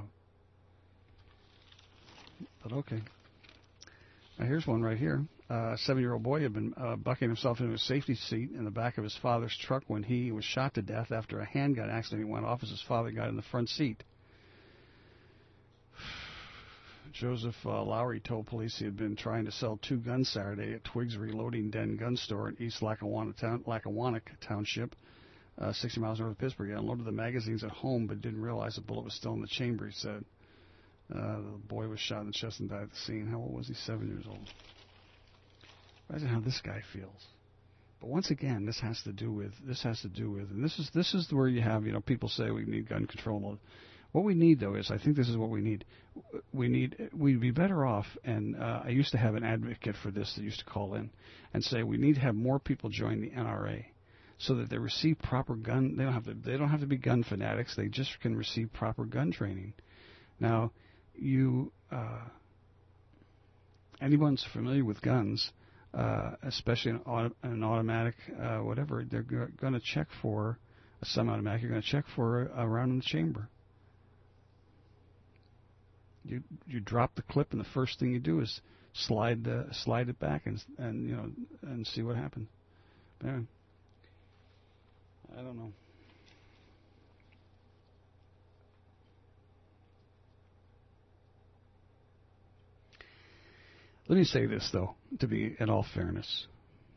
But okay. Now here's one right here. A 7-year-old boy had been bucking himself into a safety seat in the back of his father's truck when he was shot to death after a handgun accident went off as his father got in the front seat. Joseph Lowry told police he had been trying to sell 2 guns Saturday at Twiggs Reloading Den gun store in East Lackawanna Township, 60 miles north of Pittsburgh. He unloaded the magazines at home but didn't realize a bullet was still in the chamber, he said. The boy was shot in the chest and died at the scene. How old was he? 7 years old. Imagine how this guy feels. But once again, this has to do with, and this is where you have, people say we need gun control. What we need, though, is, I think this is what we need. We'd be better off, and I used to have an advocate for this that used to call in and say we need to have more people join the NRA so that they receive proper gun. They don't have to be gun fanatics. They just can receive proper gun training. Now, anyone's familiar with guns, especially an automatic, whatever, they're going to check for a semi-automatic. You're going to check for a round in the chamber. You drop the clip, and the first thing you do is slide it back and see what happens. But anyway, I don't know. Let me say this, though, to be in all fairness.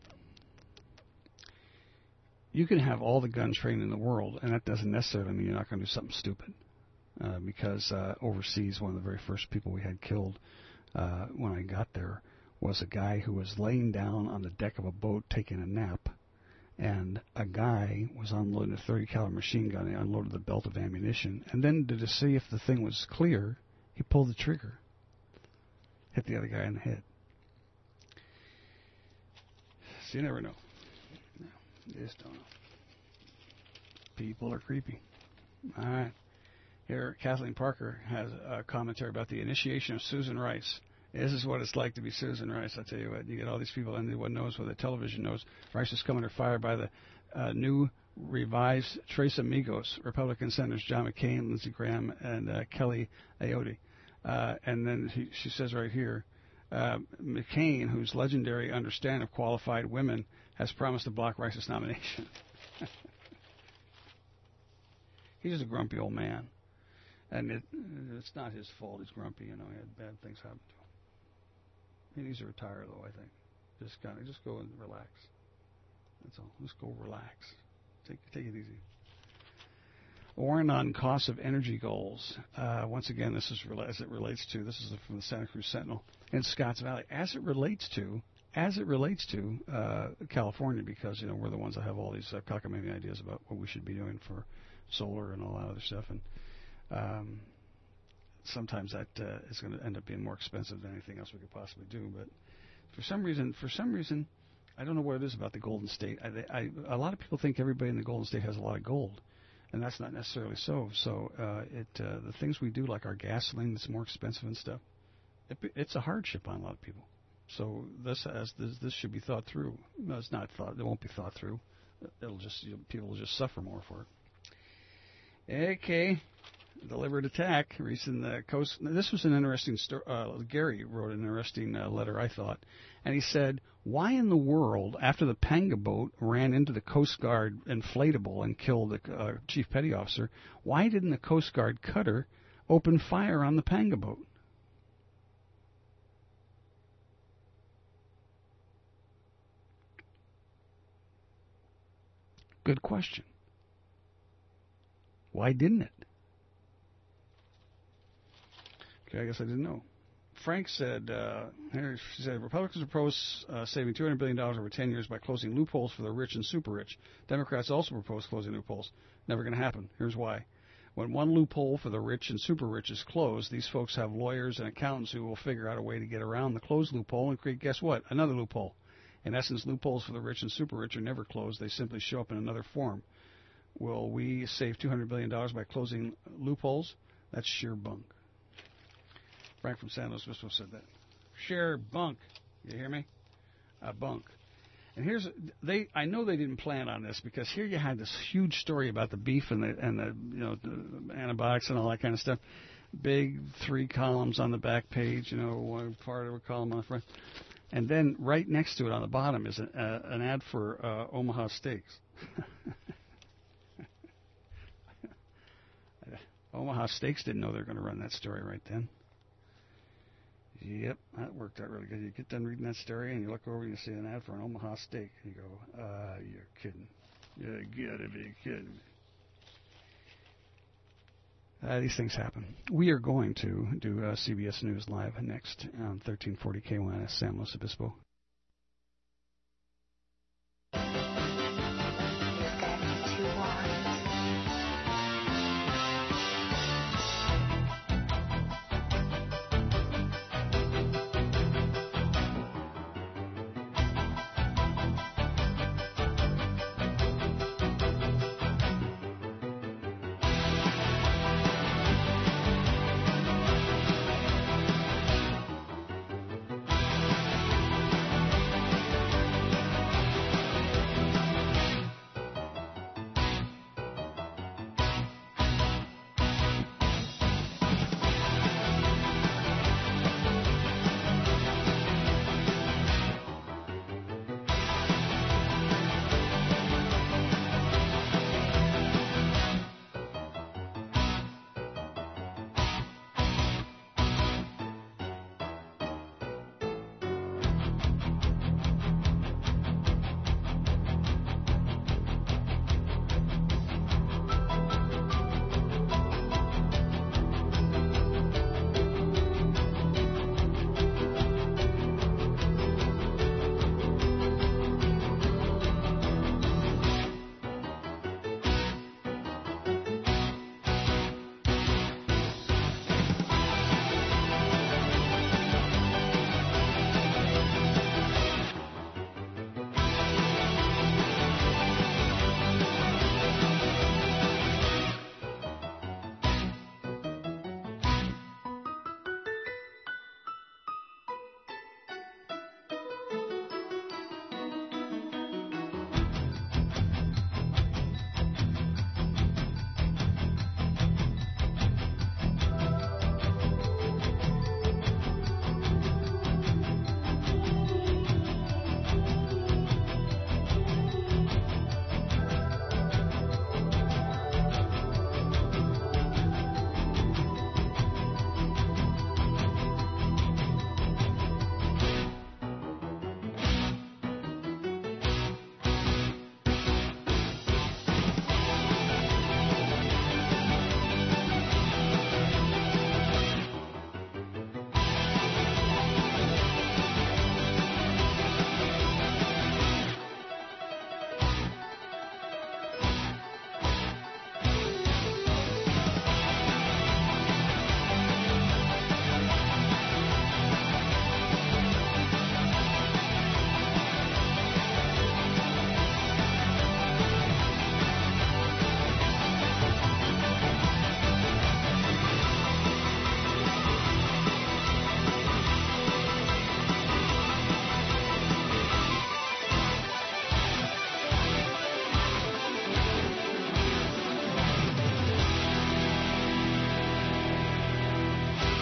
You can have all the gun training in the world, and that doesn't necessarily mean you're not going to do something stupid. Because overseas, one of the very first people we had killed when I got there was a guy who was laying down on the deck of a boat taking a nap, And a guy was unloading a 30 caliber machine gun. He unloaded the belt of ammunition, and then to see if the thing was clear, he pulled the trigger, hit the other guy in the head. So you never know. No, you just don't know. People are creepy. All right. Here, Kathleen Parker has a commentary about the initiation of Susan Rice. This is what it's like to be Susan Rice. I tell you what, you get all these people, and everyone knows what the television knows. Rice is coming under fire by the new revised Tres Amigos, Republican Senators John McCain, Lindsey Graham, and Kelly Ayotte. And then she says right here, McCain, whose legendary understanding of qualified women, has promised to block Rice's nomination. He's a grumpy old man. And it's not his fault. He's grumpy, you know. He had bad things happen to him. He needs to retire, though, I think. Just go and relax. That's all. Just go relax. Take it easy. Warn on costs of energy goals. Once again, this is as it relates to. This is from the Santa Cruz Sentinel in Scotts Valley. As it relates to California, because we're the ones that have all these cockamamie ideas about what we should be doing for solar and all that other stuff, and sometimes that is going to end up being more expensive than anything else we could possibly do. But for some reason, I don't know what it is about the Golden State. A lot of people think everybody in the Golden State has a lot of gold, and that's not necessarily so. So the things we do, like our gasoline that's more expensive and stuff, it's a hardship on a lot of people. So this should be thought through. No, it's not thought. It won't be thought through. People will just suffer more for it. Okay. Deliberate attack reaching the coast. This was an interesting story. Gary wrote an interesting letter, I thought. And he said, why in the world, after the Panga boat ran into the Coast Guard inflatable and killed the chief petty officer, why didn't the Coast Guard cutter open fire on the Panga boat? Good question. Why didn't it? Okay, I guess I didn't know. Frank said, she said, Republicans propose saving $200 billion over 10 years by closing loopholes for the rich and super rich. Democrats also propose closing loopholes. Never going to happen. Here's why. When one loophole for the rich and super rich is closed, these folks have lawyers and accountants who will figure out a way to get around the closed loophole and create, guess what, another loophole. In essence, loopholes for the rich and super rich are never closed. They simply show up in another form. Will we save $200 billion by closing loopholes? That's sheer bunk. Frank from San Luis Obispo said that. Sheer bunk. You hear me? Bunk. And I know they didn't plan on this, because here you had this huge story about the beef and the antibiotics and all that kind of stuff. Big 3 columns on the back page, one part of a column on the front. And then right next to it on the bottom is an ad for Omaha Steaks. Omaha Steaks didn't know they were going to run that story right then. Yep, that worked out really good. You get done reading that story and you look over and you see an ad for an Omaha steak. You go, you're kidding. You gotta be kidding. These things happen. We are going to do CBS News Live next on 1340 KYNS San Luis Obispo.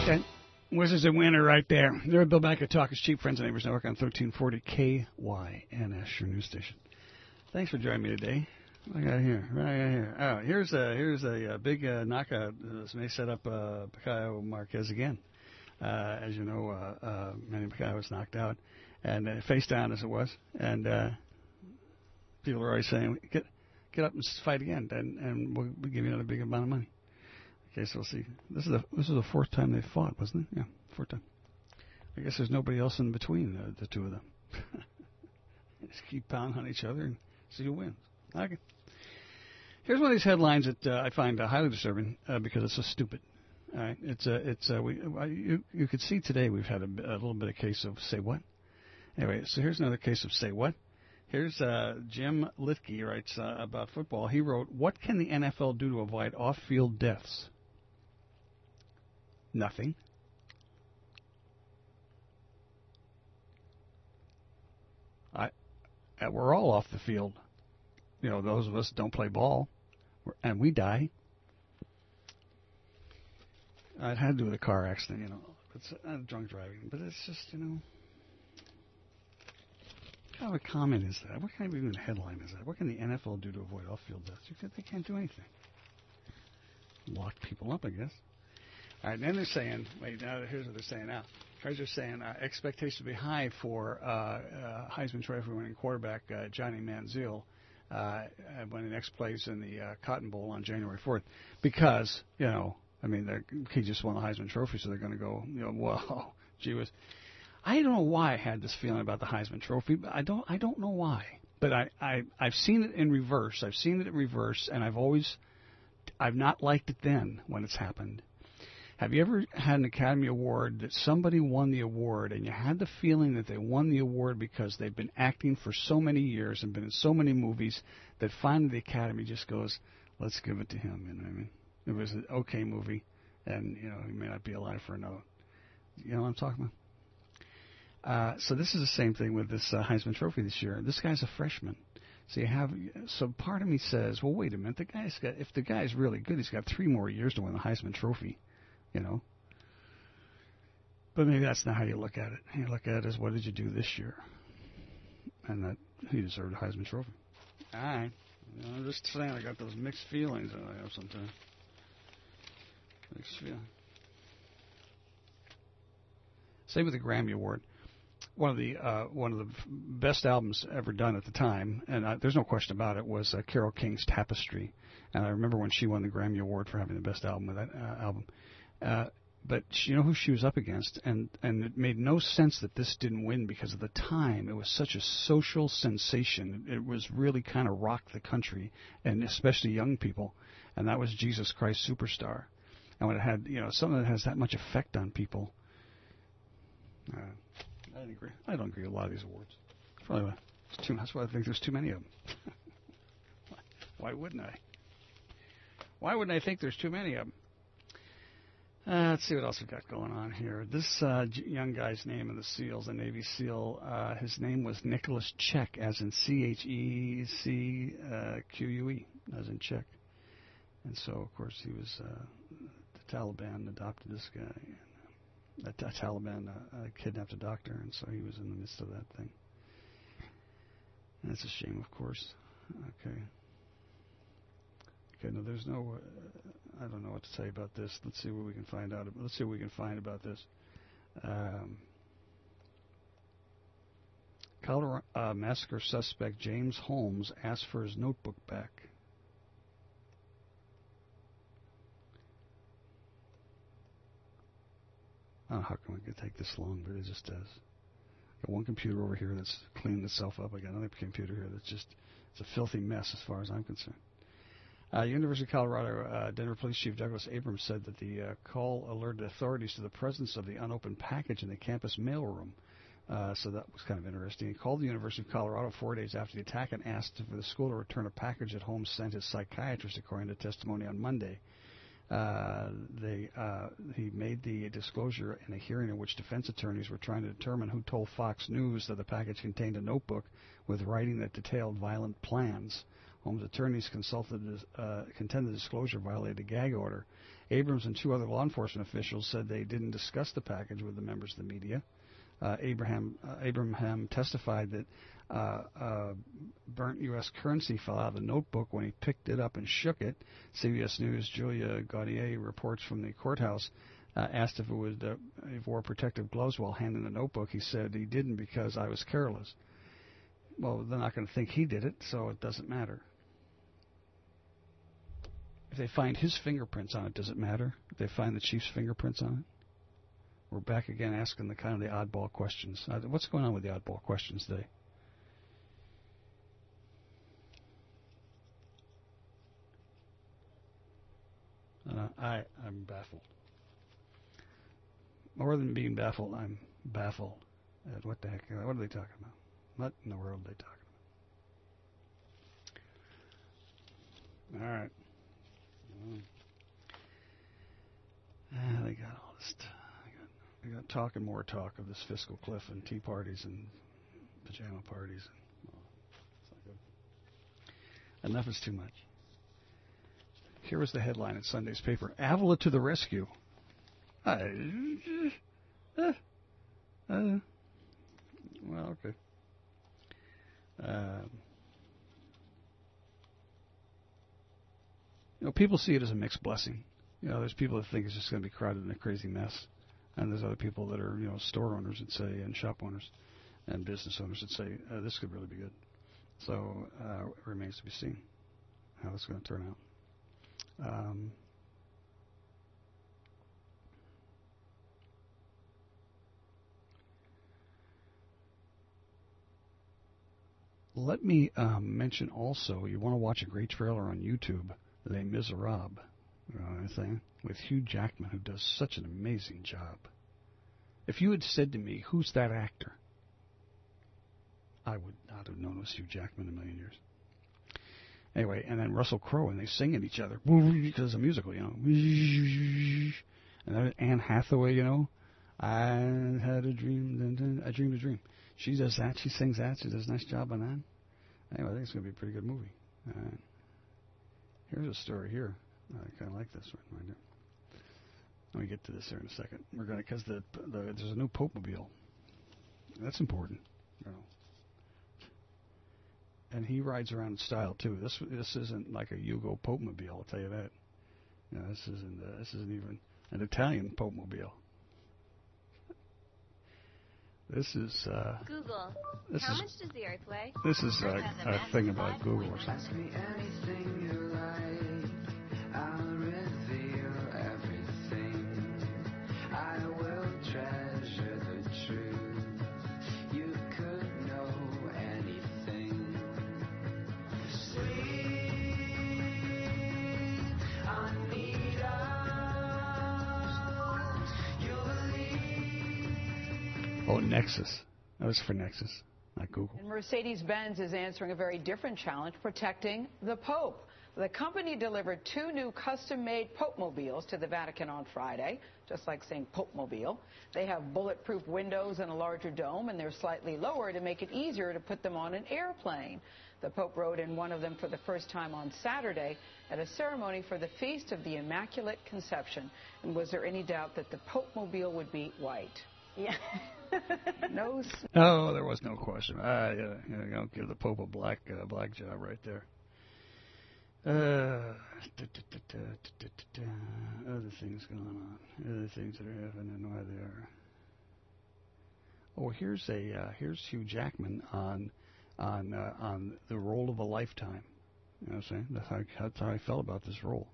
that Wizards of Winter right there. They're Bill Backer Talk is Cheap Friends and Neighbors Network on 1340 KYNS, your news station. Thanks for joining me today. What I got here? Oh, here's a big knockout. This may set up Picayo Marquez again. As you know, Manny Pacquiao was knocked out, and face down as it was, and people are always saying, "Get up and fight again, and we'll give you another big amount of money." Okay, so we'll see. This is the fourth time they fought, wasn't it? Yeah, fourth time. I guess there's nobody else in between the two of them. Just keep pounding on each other and see who wins. Okay. Here's one of these headlines that I find highly disturbing because it's so stupid. All right, you could see today we've had a little bit of case of say what. Anyway, so here's another case of say what. Here's Jim Litke writes about football. He wrote, "What can the NFL do to avoid off-field deaths?" Nothing. We're all off the field. You know, those of us don't play ball, and we die. It had to do with a car accident, you know. It's drunk driving, but it's just, you know, what kind of a comment is that? What kind of even headline is that? What can the NFL do to avoid off-field deaths? They can't do anything. Lock people up, I guess. All right, then they're saying, here's what they're saying now. They're saying expectations will be high for Heisman Trophy winning quarterback Johnny Manziel when he next plays in the Cotton Bowl on January 4th. Because, you know, I mean, he just won the Heisman Trophy, so they're going to go, you know, whoa, gee whiz. I don't know why I had this feeling about the Heisman Trophy. But I don't know why. But I've seen it in reverse. I've seen it in reverse, and I've not liked it then when it's happened. Have you ever had an Academy Award that somebody won the award and you had the feeling that they won the award because they've been acting for so many years and been in so many movies that finally the Academy just goes, let's give it to him, you know what I mean? It was an okay movie, and, you know, he may not be alive for another. You know what I'm talking about? So this is the same thing with this Heisman Trophy this year. This guy's a freshman. So part of me says, well, wait a minute. If the guy's really good, he's got 3 more years to win the Heisman Trophy, you know. But maybe that's not how you look at it. You look at it as, what did you do this year? And that he deserved a Heisman Trophy. All right. You know, I'm just saying, I got those mixed feelings that I have sometimes. Mixed feeling. Same with the Grammy Award. One of the best albums ever done at the time, and there's no question about it, was Carole King's Tapestry. And I remember when she won the Grammy Award for having the best album with that album. But you know who she was up against, and it made no sense that this didn't win because at the time it was such a social sensation. It was really kind of rocked the country, and especially young people. And that was Jesus Christ Superstar. And when it had, you know, something that has that much effect on people. I don't agree. I don't agree with a lot of these awards. That's why I think there's too many of them. Why wouldn't I? Why wouldn't I think there's too many of them? Let's see what else we've got going on here. This young guy's name in the SEALs, a Navy SEAL, his name was Nicholas Czech, as in Checquue, as in Czech. And so, of course, he was, the Taliban adopted this guy. The Taliban kidnapped a doctor, and so he was in the midst of that thing. And it's a shame, of course. Okay, no, there's no... I don't know what to say about this. Let's see what we can find out. Let's see what we can find about this. Colorado massacre suspect James Holmes asked for his notebook back. I don't know how come it could take this long, but it just does. Got one computer over here that's cleaning itself up. I got another computer here that's just, it's a filthy mess as far as I'm concerned. University of Colorado, Denver Police Chief Douglas Abrams said that the call alerted authorities to the presence of the unopened package in the campus mailroom. So that was kind of interesting. He called the University of Colorado 4 days after the attack and asked for the school to return a package that Holmes sent his psychiatrist, according to testimony on Monday. He made the disclosure in a hearing in which defense attorneys were trying to determine who told Fox News that the package contained a notebook with writing that detailed violent plans. Holmes' attorneys contend the disclosure violated a gag order. Abrams and 2 other law enforcement officials said they didn't discuss the package with the members of the media. Abraham testified that burnt U.S. currency fell out of the notebook when he picked it up and shook it. CBS News' Julia Gaudier reports from the courthouse. Asked if he wore protective gloves while handling the notebook. He said he didn't because I was careless. Well, they're not going to think he did it, so it doesn't matter. If they find his fingerprints on it, does it matter? If they find the chief's fingerprints on it? We're back again asking the oddball questions. What's going on with the oddball questions today? I'm baffled. More than being baffled, I'm baffled at what the heck, what are they talking about? What in the world are they talking about? All right. They got all this. They got talk and more talk of this fiscal cliff and tea parties and pajama parties. It's not good. Enough is too much. Here was the headline in Sunday's paper: Avila to the rescue. Well, okay. People see it as a mixed blessing. There's people that think it's just going to be crowded in a crazy mess, and there's other people that are, store owners that say, and shop owners, and business owners that say this could really be good. So it remains to be seen how it's going to turn out. Let me mention also, you want to watch a great trailer on YouTube, Les Miserables, with Hugh Jackman, who does such an amazing job. If you had said to me, who's that actor? I would not have known it was Hugh Jackman in a million years. Anyway, and then Russell Crowe, and they sing at each other, because it's a musical, And then Anne Hathaway, I had a dream, I dreamed a dream. She does that. She sings that. She does a nice job on that. Anyway, I think it's going to be a pretty good movie. Here's a story here. I kind of like this one. Let me get to this here in a second. We're going to, because there's a new Pope-mobile. That's important. And he rides around in style too. This isn't like a Yugo Pope-mobile. I'll tell you that. This isn't even an Italian Pope-mobile. This is Google. How much does the Earth weigh? This is a thing about Google or something. Ask me anything you like. I'll reveal everything. I will treasure the truth. You could know anything. Sweet Anita, you'll believe. Oh, Nexus. That was for Nexus, not Google. And Mercedes-Benz is answering a very different challenge, protecting the Pope. The company delivered 2 new custom-made Pope-mobiles to the Vatican on Friday, just like saying Pope-mobile. They have bulletproof windows and a larger dome, and they're slightly lower to make it easier to put them on an airplane. The Pope rode in one of them for the first time on Saturday at a ceremony for the Feast of the Immaculate Conception. And was there any doubt that the Pope-mobile would be white? Yeah. No. Oh, there was no question. I'll give the Pope a black job right there. Other things going on. Other things that are happening and why they are. Oh, here's Hugh Jackman on the role of a lifetime. You know what I'm saying? That's how I felt about this role.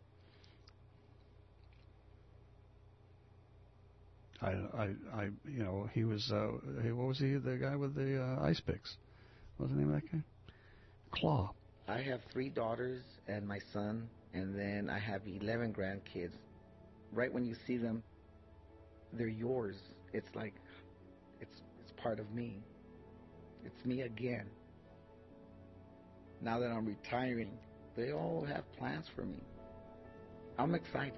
He was, what was he, the guy with the ice picks? What was the name of that guy? Claw. I have 3 daughters and my son, and then I have 11 grandkids. Right when you see them, they're yours. It's like, it's part of me. It's me again. Now that I'm retiring, they all have plans for me. I'm excited.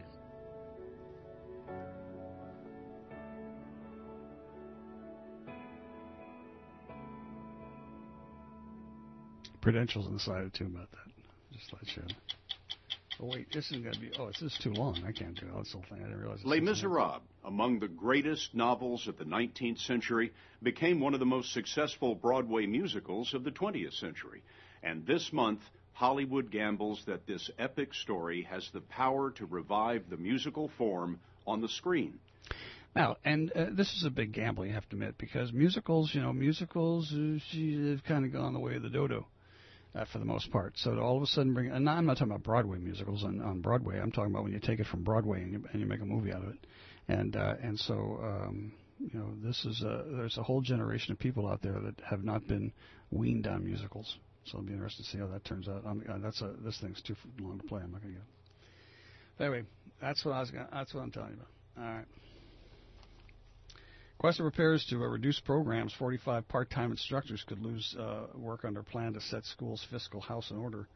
Prudential's inside too about that. just let you. Oh, wait, this is going to be... Oh, this is too long. I can't do this whole thing. I didn't realize... Les Miserables, among the greatest novels of the 19th century, became one of the most successful Broadway musicals of the 20th century. And this month, Hollywood gambles that this epic story has the power to revive the musical form on the screen. Now, and this is a big gamble, you have to admit, because musicals, have kind of gone the way of the dodo. For the most part. So to all of a sudden bring, and I'm not talking about Broadway musicals on Broadway. I'm talking about when you take it from Broadway and you make a movie out of it. And so this is there's a whole generation of people out there that have not been weaned on musicals. So it'll be interesting to see how that turns out. This thing's too long to play. I'm not going to get it. But anyway, that's what I'm telling you about. All right. Questa prepares to reduce programs. 45 part-time instructors could lose work under plan to set schools' fiscal house in order.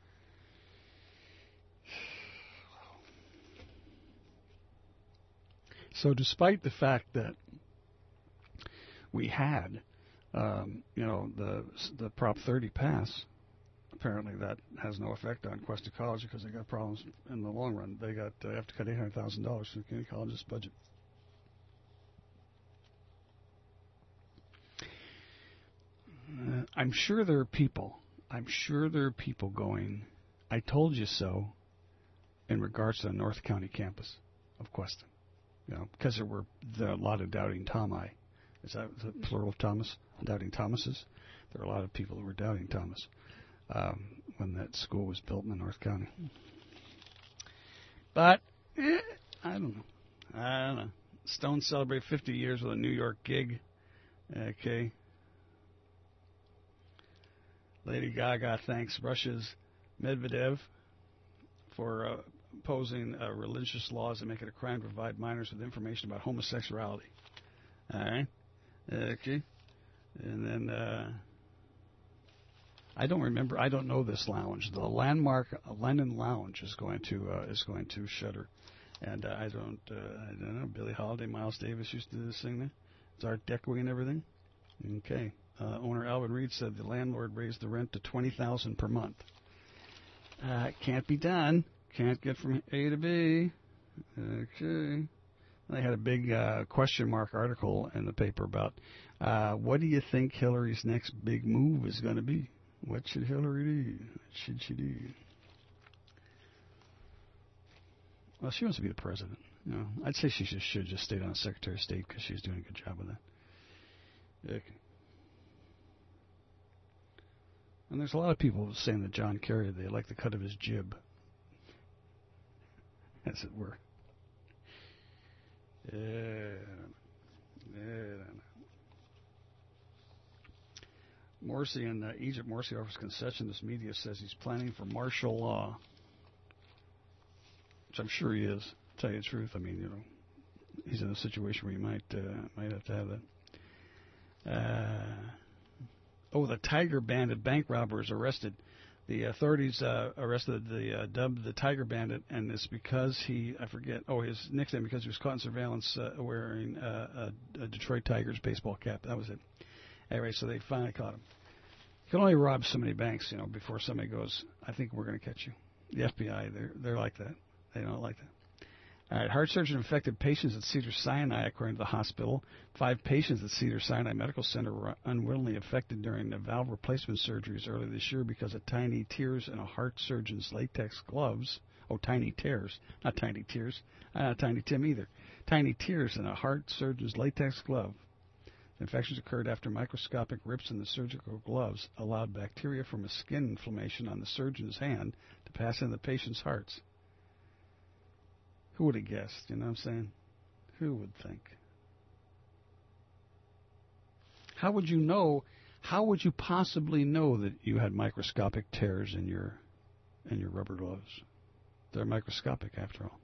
So despite the fact that we had, the Prop 30 pass, apparently that has no effect on Questa College because they got problems in the long run. They have to cut $800,000 from the community college's budget. I'm sure there are people going, I told you so, in regards to the North County campus of Questa. Because there were a lot of doubting Thomi. Is that the plural of Thomas? Doubting Thomases? There were a lot of people who were doubting Thomas when that school was built in the North County. But, I don't know. Stones celebrate 50 years with a New York gig. Okay. Lady Gaga thanks Russia's Medvedev for opposing religious laws that make it a crime to provide minors with information about homosexuality. All right. Okay. And then I don't know this lounge. The landmark Lennon Lounge is going to shutter, and I don't know. Billie Holiday, Miles Davis used to do this thing there. It's Art Deco and everything. Okay. Owner Alvin Reed said the landlord raised the rent to $20,000 per month. Can't be done. Can't get from A to B. Okay. They had a big question mark article in the paper about what do you think Hillary's next big move is going to be? What should Hillary do? What should she do? Well, she wants to be the president. I'd say she should just stay on as Secretary of State because she's doing a good job with that. Okay. And there's a lot of people saying that John Kerry, they like the cut of his jib, as it were. Morsi in Egypt, Morsi offers concession. This media says he's planning for martial law, which I'm sure he is. To tell you the truth, I mean, he's in a situation where he might have to have that. The Tiger Bandit bank robber is arrested. The authorities arrested dubbed the Tiger Bandit, and it's because his nickname, because he was caught in surveillance wearing a Detroit Tigers baseball cap. That was it. Anyway, so they finally caught him. You can only rob so many banks, before somebody goes, I think we're going to catch you. The FBI, they're like that. They don't like that. All right, heart surgeon infected patients at Cedars-Sinai, according to the hospital. 5 patients at Cedars-Sinai Medical Center were unwittingly affected during the valve replacement surgeries earlier this year because of tiny tears in a heart surgeon's latex gloves. Oh, tiny tears, not tiny tears. Not Tiny Tim either. Tiny tears in a heart surgeon's latex glove. The infections occurred after microscopic rips in the surgical gloves allowed bacteria from a skin inflammation on the surgeon's hand to pass into the patient's hearts. Who would have guessed? You know what I'm saying? Who would think? How would you know? How would you possibly know that you had microscopic tears in your rubber gloves? They're microscopic, after all.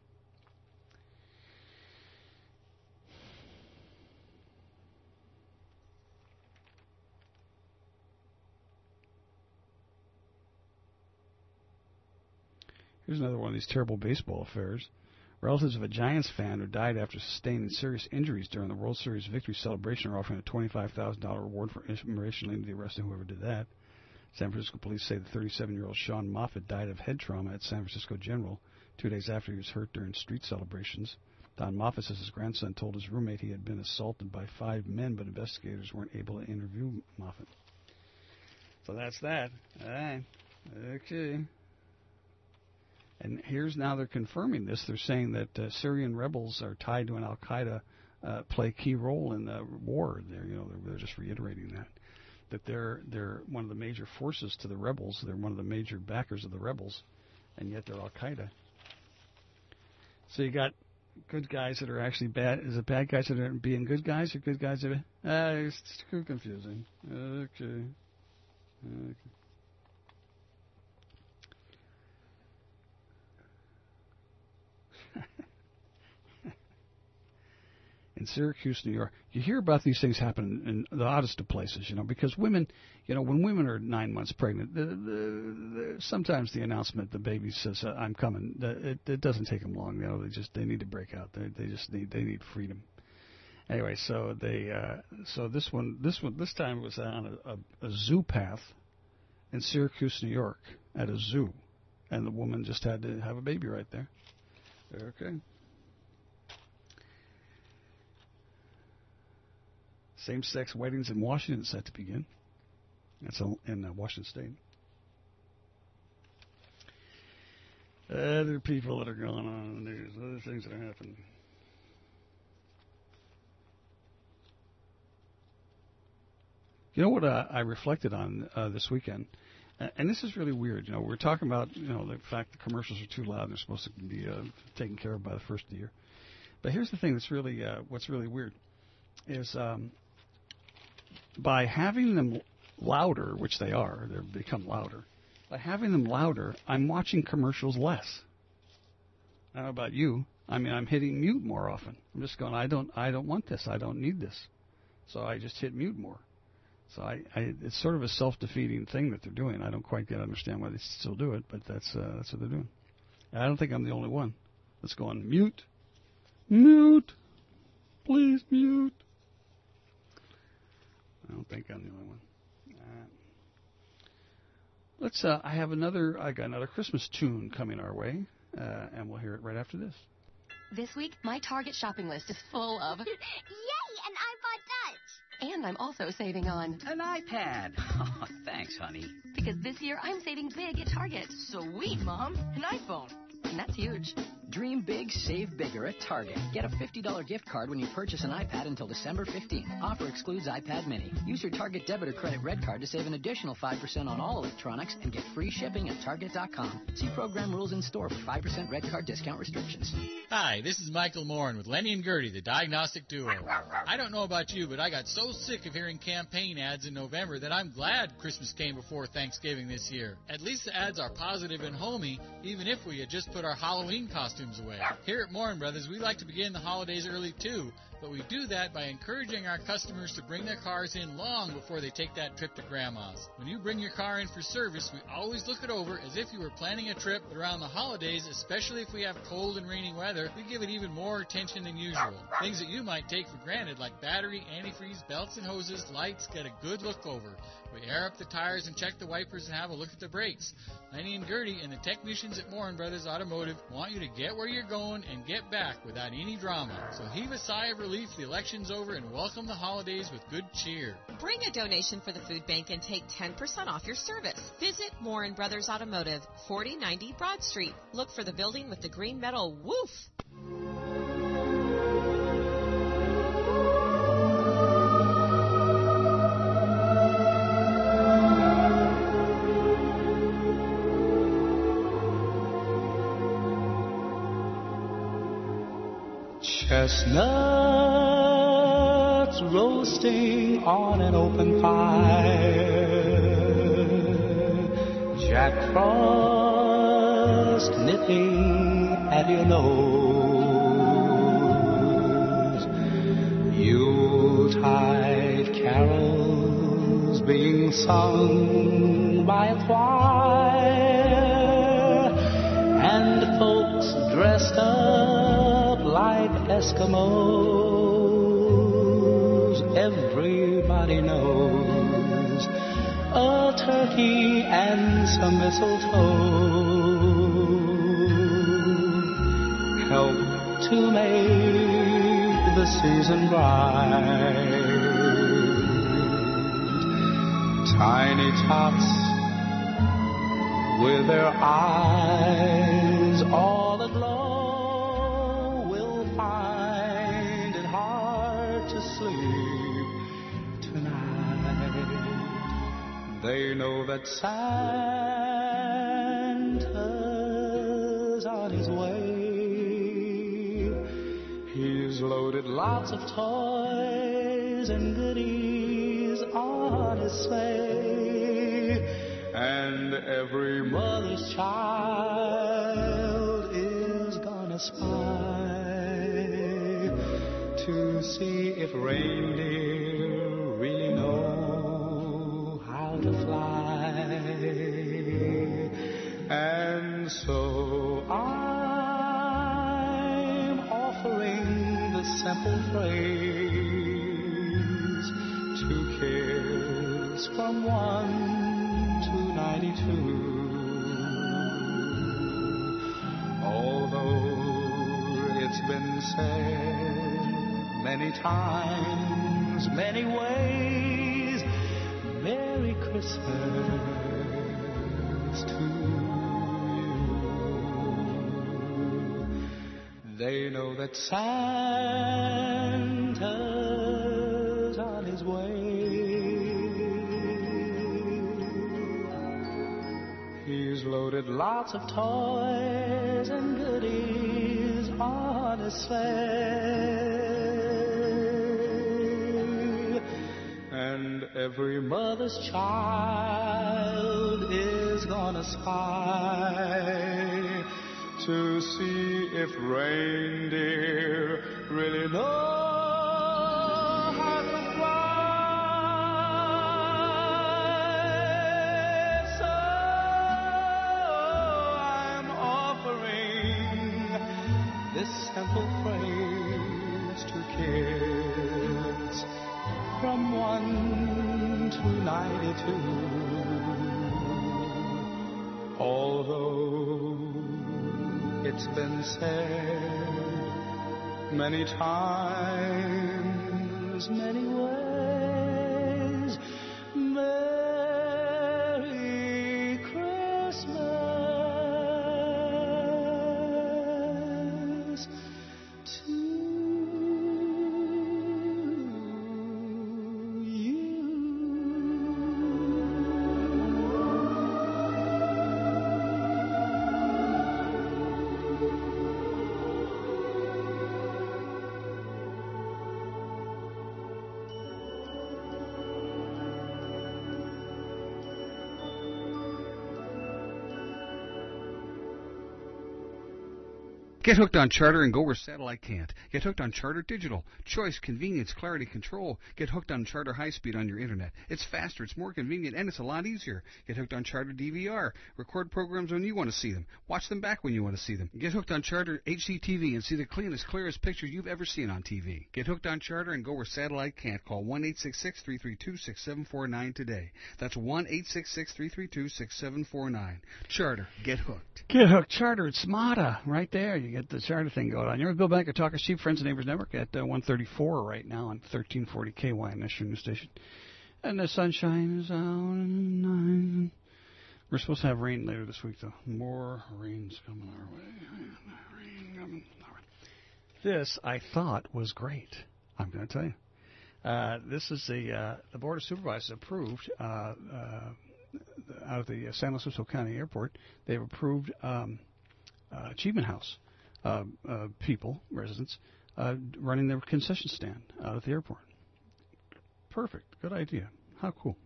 Here's another one of these terrible baseball affairs. Relatives of a Giants fan who died after sustaining serious injuries during the World Series victory celebration are offering a $25,000 reward for information leading to the arrest of whoever did that. San Francisco police say the 37-year-old Sean Moffitt died of head trauma at San Francisco General 2 days after he was hurt during street celebrations. Don Moffitt says his grandson told his roommate he had been assaulted by 5 men, but investigators weren't able to interview Moffitt. So that's that. All right. Okay. And here's now they're confirming this. They're saying that Syrian rebels are tied to an Al-Qaeda, play a key role in the war. They're just reiterating that they're one of the major forces to the rebels. They're one of the major backers of the rebels, and yet they're Al-Qaeda. So you got good guys that are actually bad. Is it bad guys that are being good guys, or good guys that are... it's too confusing. Okay. In Syracuse, New York, you hear about these things happen in the oddest of places, because women, when women are 9 months pregnant, sometimes the announcement, the baby says, "I'm coming." It doesn't take them long. They need to break out. They need freedom. Anyway, so this time was on a zoo path in Syracuse, New York, at a zoo, and the woman just had to have a baby right there. Okay. Same-sex weddings in Washington set to begin. That's in Washington State. Other people that are going on in the news, other things that are happening. You know what I reflected on this weekend? And this is really weird. We're talking about, the fact the commercials are too loud and they're supposed to be taken care of by the first of the year. But here's the thing that's really, what's really weird is by having them louder, which they are, they've become louder. By having them louder, I'm watching commercials less. I don't know about you. I mean, I'm hitting mute more often. I'm just going, I don't want this. I don't need this. So I just hit mute more. So it's sort of a self-defeating thing that they're doing. I don't quite understand why they still do it, but that's what they're doing. And I don't think I'm the only one that's going, mute, please mute. I don't think I'm the only one. I got another Christmas tune coming our way, and we'll hear it right after this. This week, my Target shopping list is full of... Yay! An iPod Touch! And I'm also saving on... An iPad. Oh, thanks, honey. Because this year, I'm saving big at Target. Sweet, Mom. An iPhone. And that's huge. Dream big, save bigger at Target. Get a $50 gift card when you purchase an iPad until December 15th. Offer excludes iPad mini. Use your Target debit or credit red card to save an additional 5% on all electronics and get free shipping at Target.com. See program rules in store for 5% red card discount restrictions. Hi, this is Michael Morin with Lenny and Gertie, the diagnostic duo. I don't know about you, but I got so sick of hearing campaign ads in November that I'm glad Christmas came before Thanksgiving this year. At least the ads are positive and homey, even if we had just put our Halloween costumes away. Here at Morin Brothers, we like to begin the holidays early too, but we do that by encouraging our customers to bring their cars in long before they take that trip to Grandma's. When you bring your car in for service, we always look it over as if you were planning a trip, but around the holidays, especially if we have cold and rainy weather, we give it even more attention than usual. Things that you might take for granted, like battery, antifreeze, belts and hoses, lights, get a good look over. We air up the tires and check the wipers and have a look at the brakes. Lenny and Gertie and the technicians at Morin Brothers Automotive want you to get where you're going and get back without any drama. So heave a sigh of relief, the election's over, and welcome the holidays with good cheer. Bring a donation for the food bank and take 10% off your service. Visit Morin Brothers Automotive, 4090 Broad Street. Look for the building with the green metal woof. Chestnuts roasting on an open fire, Jack Frost nipping at your nose, Yuletide carols being sung by a choir, and folks dressed up like Eskimos. Everybody knows a turkey and some mistletoe help to make the season bright. Tiny tots with their eyes all aglow will find it hard to sleep tonight. They know that Santa's on his way. He's loaded lots of toys and goodies on his sleigh, and every mother's child is gonna spy to see if reindeer really know how to fly. And so I'm offering the simple phrase to kids from 1 to 92. Although it's been said many times, many ways, Merry Christmas to you. They know that Santa's on his way. He's loaded lots of toys and goodies on his sleigh, and every mother's child is gonna spy to see if reindeer really know how to fly. So I'm offering this simple phrase to kids from 1 to 92. Although it's been said many times, many ways, Merry Christmas to Get hooked on Charter and go where satellite can't. Get hooked on Charter Digital. Choice, convenience, clarity, control. Get hooked on Charter High Speed on your internet. It's faster, it's more convenient, and it's a lot easier. Get hooked on Charter DVR. Record programs when you want to see them. Watch them back when you want to see them. Get hooked on Charter HDTV and see the cleanest, clearest pictures you've ever seen on TV. Get hooked on Charter and go where satellite can't. Call 1-866-332-6749 today. That's 1-866-332-6749. Charter. Get hooked. Get hooked. Charter. It's SMATA. Right there. You get the Charter thing going on. You're with Bill Banker, Talkers Cheap, Friends and Neighbors Network at 134 right now on 1340 KYNS, your news station. And the sunshine is out. And we're supposed to have rain later this week, though. More rain's coming our way. Rain coming our way. This, I thought, was great. I'm going to tell you. This is the Board of Supervisors approved out of the San Luis Obispo County Airport. They've approved Achievement House people, residents, running their concession stand out at the airport. Perfect. Good idea. How cool.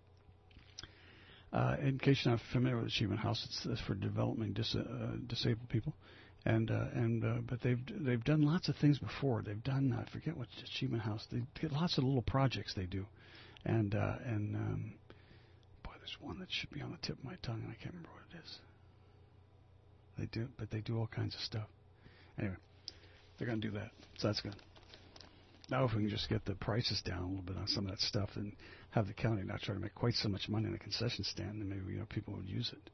In case you're not familiar with Achievement House, it's for developing disabled people. But they've done lots of things before. They've done, I forget what Achievement House, they get lots of little projects they do. Boy, there's one that should be on the tip of my tongue, and I can't remember what it is. They do all kinds of stuff. Anyway, they're going to do that, so that's good. Now, if we can just get the prices down a little bit on some of that stuff and have the county not try to make quite so much money in a concession stand, then maybe people would use it.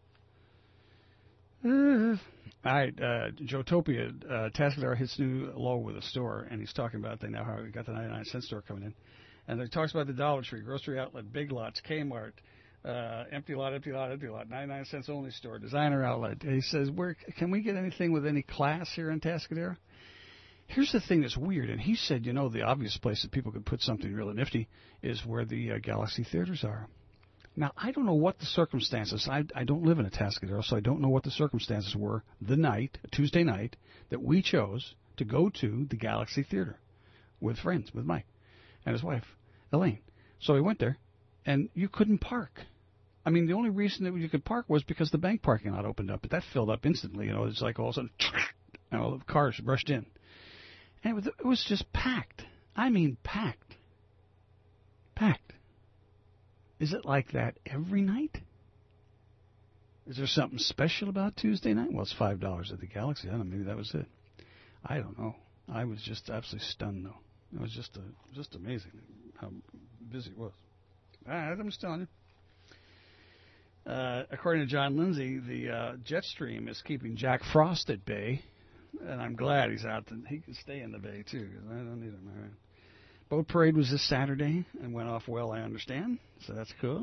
All right, Joetopia, Tascadero hits new low with a store, and he's talking about they now have got the 99-cent store coming in. And he talks about the Dollar Tree, Grocery Outlet, Big Lots, Kmart, empty lot, 99 cents only store, Designer Outlet. He says, "Where can we get anything with any class here in Tascadero?" Here's the thing that's weird, and he said, the obvious place that people could put something really nifty is where the Galaxy Theaters are. Now, I don't know what the circumstances, I don't live in a Tascadero, so I don't know what the circumstances were Tuesday night, that we chose to go to the Galaxy Theater with friends, with Mike and his wife, Elaine. So we went there, and you couldn't park. I mean, the only reason that you could park was because the bank parking lot opened up, but that filled up instantly. It's like all of a sudden, the cars rushed in. And it was just packed. I mean, packed. Packed. Is it like that every night? Is there something special about Tuesday night? Well, it's $5 at the Galaxy. I don't know. Maybe that was it. I don't know. I was just absolutely stunned, though. It was just amazing how busy it was. I'm just telling you. According to John Lindsay, the Jetstream is keeping Jack Frost at bay. And I'm glad he's out. He can stay in the bay, too, because I don't need him. All right. Boat parade was this Saturday and went off well, I understand. So that's cool.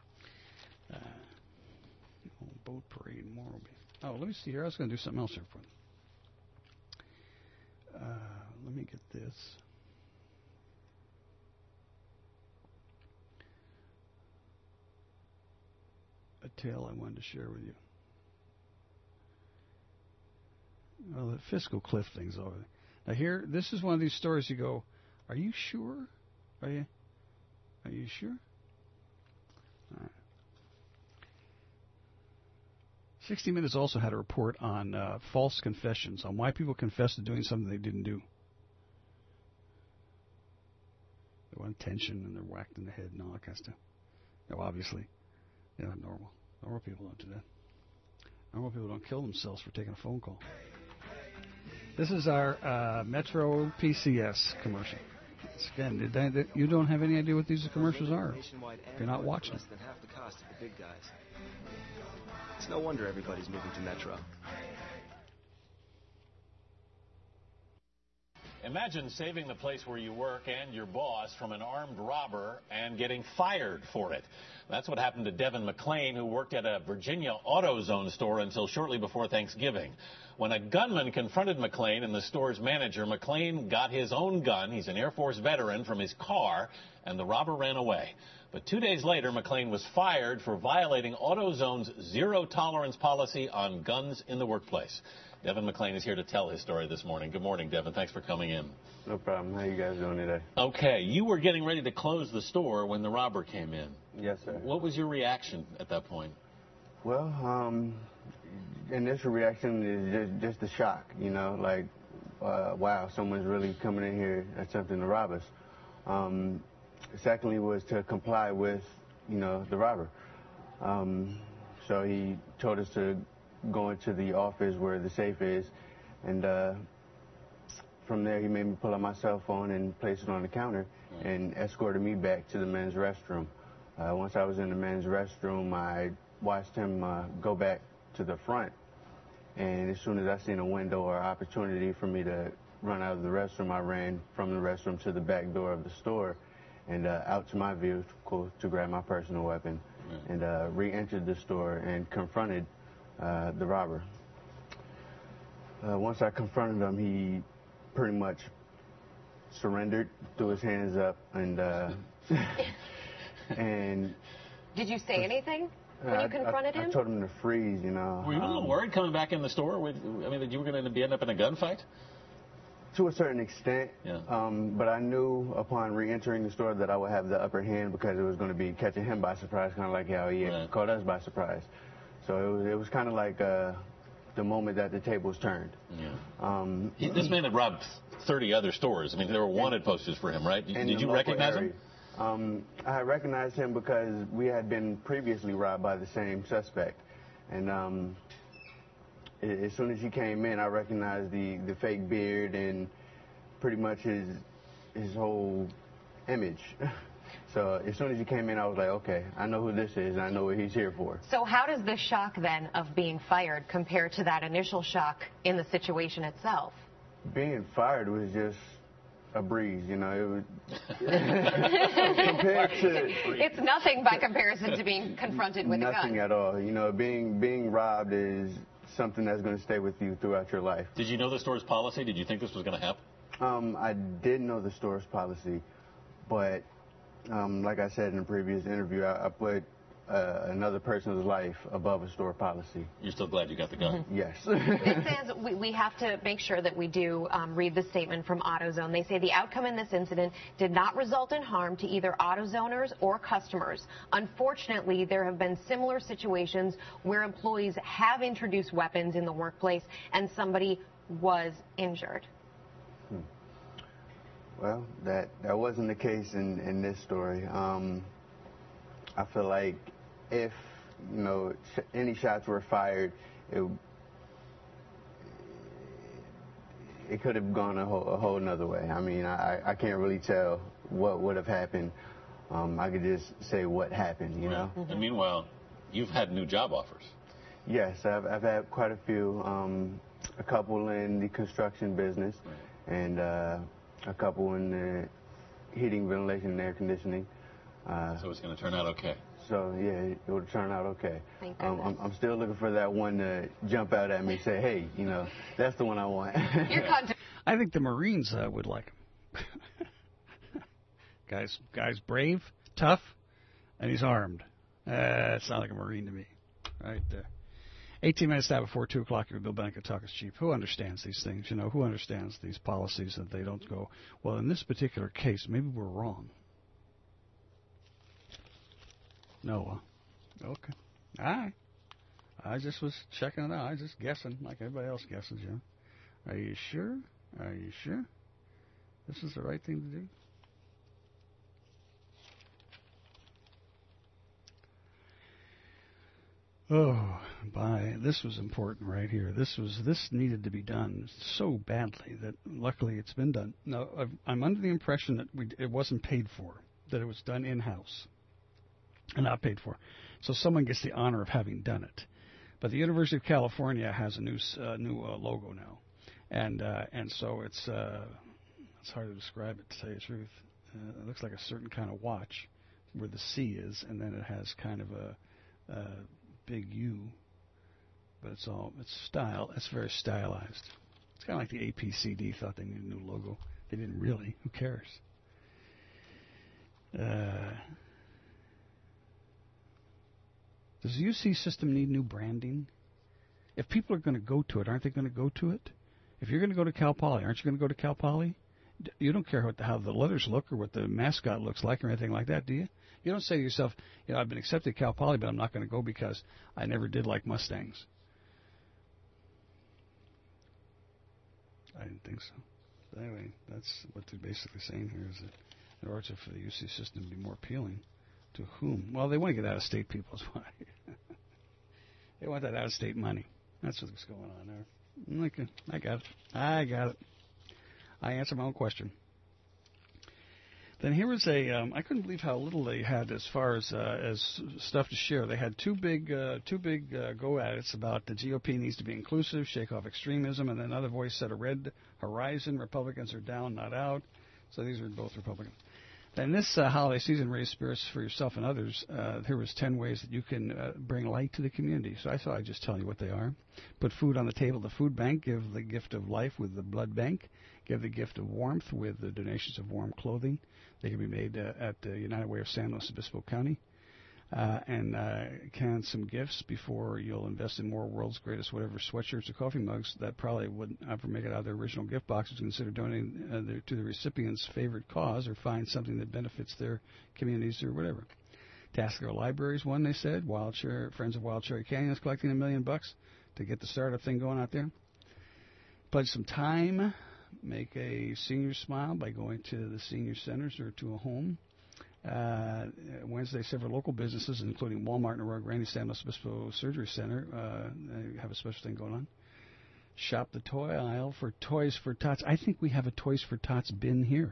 Boat parade, Morro Bay. Oh, let me see here. I was going to do something else here for you. Let me get this. A tale I wanted to share with you. Well, the fiscal cliff thing's over there. Now here, this is one of these stories you go, are you sure? Are you sure? All right. 60 Minutes also had a report on false confessions, on why people confess to doing something they didn't do. They want attention and they're whacked in the head and all that kind of stuff. Now, obviously, they're not normal. Normal people don't do that. Normal people don't kill themselves for taking a phone call. This is our Metro PCS commercial. Again, you don't have any idea what these commercials are if you're not watching. Less than half the cost of the big guys. It's no wonder everybody's moving to Metro. Imagine saving the place where you work and your boss from an armed robber and getting fired for it. That's what happened to Devin McLean, who worked at a Virginia AutoZone store until shortly before Thanksgiving. When a gunman confronted McLean and the store's manager, McLean got his own gun. He's an Air Force veteran, from his car, and the robber ran away. But 2 days later, McLean was fired for violating AutoZone's zero-tolerance policy on guns in the workplace. Devin McLean is here to tell his story this morning. Good morning, Devin. Thanks for coming in. No problem. How you guys doing today? Okay. You were getting ready to close the store when the robber came in. Yes, sir. What was your reaction at that point? Well, initial reaction is just the shock, like, wow, someone's really coming in here attempting to rob us. Secondly was to comply with, the robber. So he told us to go into the office where the safe is, and from there he made me pull out my cell phone and place it on the counter and escorted me back to the men's restroom. Once I was in the men's restroom, I watched him go back to the front, and as soon as I seen a window or opportunity for me to run out of the restroom, I ran from the restroom to the back door of the store and out to my vehicle to grab my personal weapon and re-entered the store and confronted the robber. Once I confronted him, he pretty much surrendered, threw his hands up, and and. Did you say anything when you confronted him? I told him to freeze, Were you a little worried coming back in the store? That you were going to end up in a gunfight? To a certain extent, yeah. But I knew upon re-entering the store that I would have the upper hand because it was going to be catching him by surprise, kind of like how he caught us by surprise. So it was kind of like the moment that the tables turned. Yeah. This man had robbed 30 other stores. There were wanted posters for him, right? Did you recognize him? I recognized him because we had been previously robbed by the same suspect. And as soon as he came in, I recognized the fake beard and pretty much his his whole image. So as soon as he came in, I was like, okay, I know who this is, and I know what he's here for. So how does the shock then of being fired compare to that initial shock in the situation itself? Being fired was just a breeze, you know. It was compared to It's nothing by comparison to being confronted with a gun. nothing at all. You know, being robbed is something that's going to stay with you throughout your life. Did you know the store's policy? Did you think this was going to happen? I did know the store's policy, but like I said in a previous interview, I put another person's life above a store policy. You're still glad you got the gun? Yes. It says we have to make sure that we do read the statement from AutoZone. They say the outcome in this incident did not result in harm to either AutoZoners or customers. Unfortunately, there have been similar situations where employees have introduced weapons in the workplace and somebody was injured. Well, that wasn't the case in this story. I feel like if, you know, any shots were fired, it could have gone a whole nother way. I mean, I can't really tell what would have happened. I could just say what happened, you know. And meanwhile, you've had new job offers. Yes, I've had quite a few. A couple in the construction business, and a couple in the heating, ventilation, and air conditioning. So it's going to turn out okay. So, yeah, it will turn out okay. Thank goodness. I'm still looking for that one to jump out at me and say, hey, you know, that's the one I want. I think the Marines would like him. Guy's brave, tough, and he's armed. It's not like a Marine to me. Right there. 18 minutes now before 2 o'clock, you're Bill Bank at Talk is Cheap. Who understands these things? You know, who understands these policies that they don't go, well, in this particular case, maybe we're wrong. No. Okay. All right. I just was checking it out. I was just guessing like everybody else guesses, you know. Are you sure? Are you sure this is the right thing to do? Oh, this was important right here. This needed to be done so badly that luckily it's been done. Now, I'm under the impression that it wasn't paid for, that it was done in-house and not paid for. So someone gets the honor of having done it. But the University of California has a new logo now, and so it's hard to describe it, to tell you the truth. It looks like a certain kind of watch where the C is, and then it has kind of a big U, but it's style. It's very stylized. It's kind of like the APCD thought they needed a new logo. They didn't really. Who cares? Does the UC system need new branding? If people are going to go to it, aren't they going to go to it? If you're going to go to Cal Poly, aren't you going to go to Cal Poly? You don't care how the letters look or what the mascot looks like or anything like that, do you? You don't say to yourself, you know, I've been accepted at Cal Poly, but I'm not going to go because I never did like Mustangs. I didn't think so. But anyway, that's what they're basically saying here is that in order for the UC system to be more appealing, to whom? Well, they want to get out-of-state people. Is why. They want that out-of-state money. That's what's going on there. Okay, I got it. I answered my own question. Then here was I couldn't believe how little they had as far as stuff to share. They had two big go-at-its about the GOP needs to be inclusive, shake off extremism, and then another voice said a red horizon. Republicans are down, not out. So these are both Republicans. Then this holiday season, raise spirits for yourself and others. Here was 10 ways that you can bring light to the community. So I thought I'd just tell you what they are. Put food on the table at the food bank. Give the gift of life with the blood bank. Give the gift of warmth with the donations of warm clothing. They can be made at the United Way of San Luis Obispo County. And can some gifts before you'll invest in more world's greatest whatever sweatshirts or coffee mugs that probably wouldn't ever make it out of their original gift boxes. Consider donating to the recipient's favorite cause or find something that benefits their communities or whatever. Tasker Libraries, one they said. Friends of Wild Cherry Canyon is collecting $1 million to get the startup thing going out there. Pledge some time. Make a senior smile by going to the senior centers or to a home. Wednesday, several local businesses, including Walmart and Aurora Grande San Luis Obispo Surgery Center, have a special thing going on. Shop the toy aisle for Toys for Tots. I think we have a Toys for Tots bin here.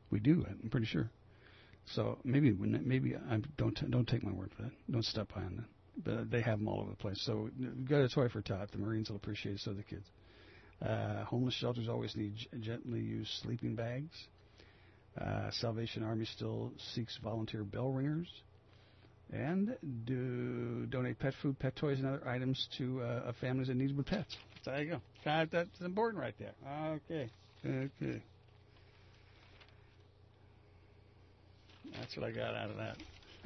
We do, I'm pretty sure. So maybe I don't take my word for that. Don't step behind that. But they have them all over the place. So got a toy for Tot. The Marines will appreciate it, so do the kids. Homeless shelters always need gently used sleeping bags. Salvation Army still seeks volunteer bell ringers. And donate pet food, pet toys, and other items to families in need with pets. So there you go. That's important right there. Okay. That's what I got out of that.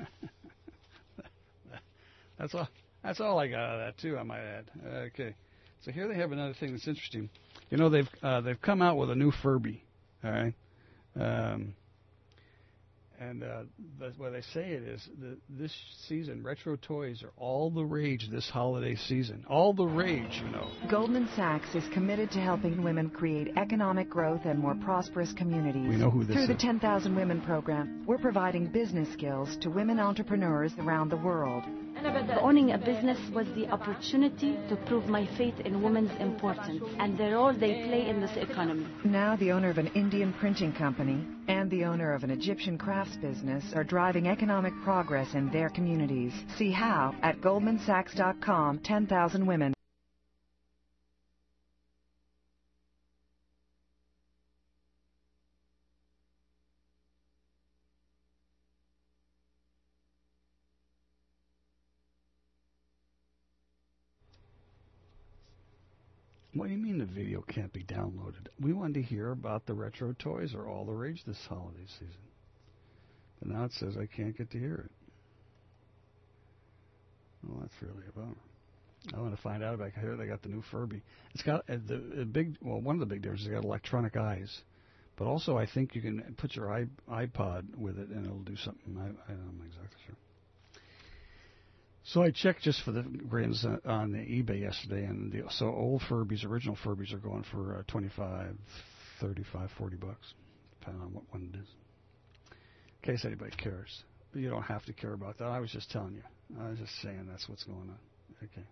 That's all I got out of that too, I might add. Okay. So here they have another thing that's interesting. You know, they've come out with a new Furby. All right. And what they say it is this season, retro toys are all the rage this holiday season. All the rage, you know. Goldman Sachs is committed to helping women create economic growth and more prosperous communities. We know who this Through is. the 10,000 Women program, we're providing business skills to women entrepreneurs around the world. Owning a business was the opportunity to prove my faith in women's importance and the role they play in this economy. Now the owner of an Indian printing company and the owner of an Egyptian crafts business are driving economic progress in their communities. See how at GoldmanSachs.com, 10,000 Women. What do you mean the video can't be downloaded? We wanted to hear about the retro toys or all the rage this holiday season. But now it says I can't get to hear it. Well, that's really a bummer. I want to find out about it. I hear they got the new Furby. It's got one of the big differences, it's got electronic eyes. But also I think you can put your iPod with it and it'll do something. I'm not exactly sure. So I checked just for the grins on the eBay yesterday, and so old Furbies, original Furbies, are going for $25, $35, $40, depending on what one it is. In case anybody cares. But you don't have to care about that. I was just telling you. I was just saying that's what's going on. Okay.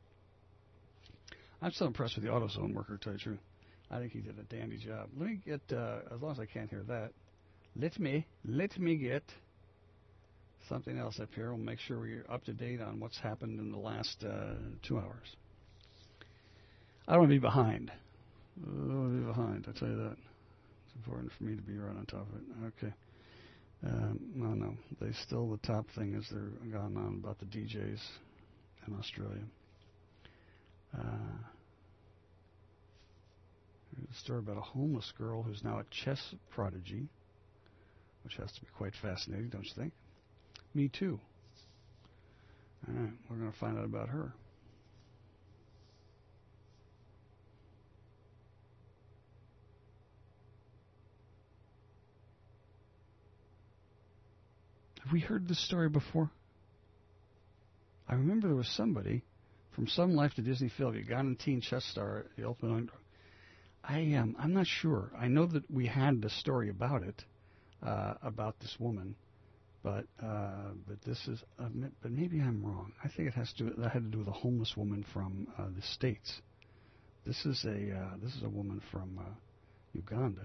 I'm still impressed with the AutoZone worker, to tell you the truth. I think he did a dandy job. Let me get, as long as I can't hear that, let me get something else up here. We'll make sure we're up to date on what's happened in the last 2 hours. I don't want to be behind. I don't want to be behind, I'll tell you that. It's important for me to be right on top of it. Okay. No. The top thing is they're gone on about the DJs in Australia. Here's a story about a homeless girl who's now a chess prodigy, which has to be quite fascinating, don't you think? Me too. All right, we're going to find out about her. Have we heard this story before? I remember there was somebody from Some Life to Disney Phil, Ugandan teen chess star, the ultimate underdog. I'm not sure. I know that we had the story about it, about this woman. But this is, but maybe I'm wrong. I think that had to do with a homeless woman from the States. This is a woman from Uganda.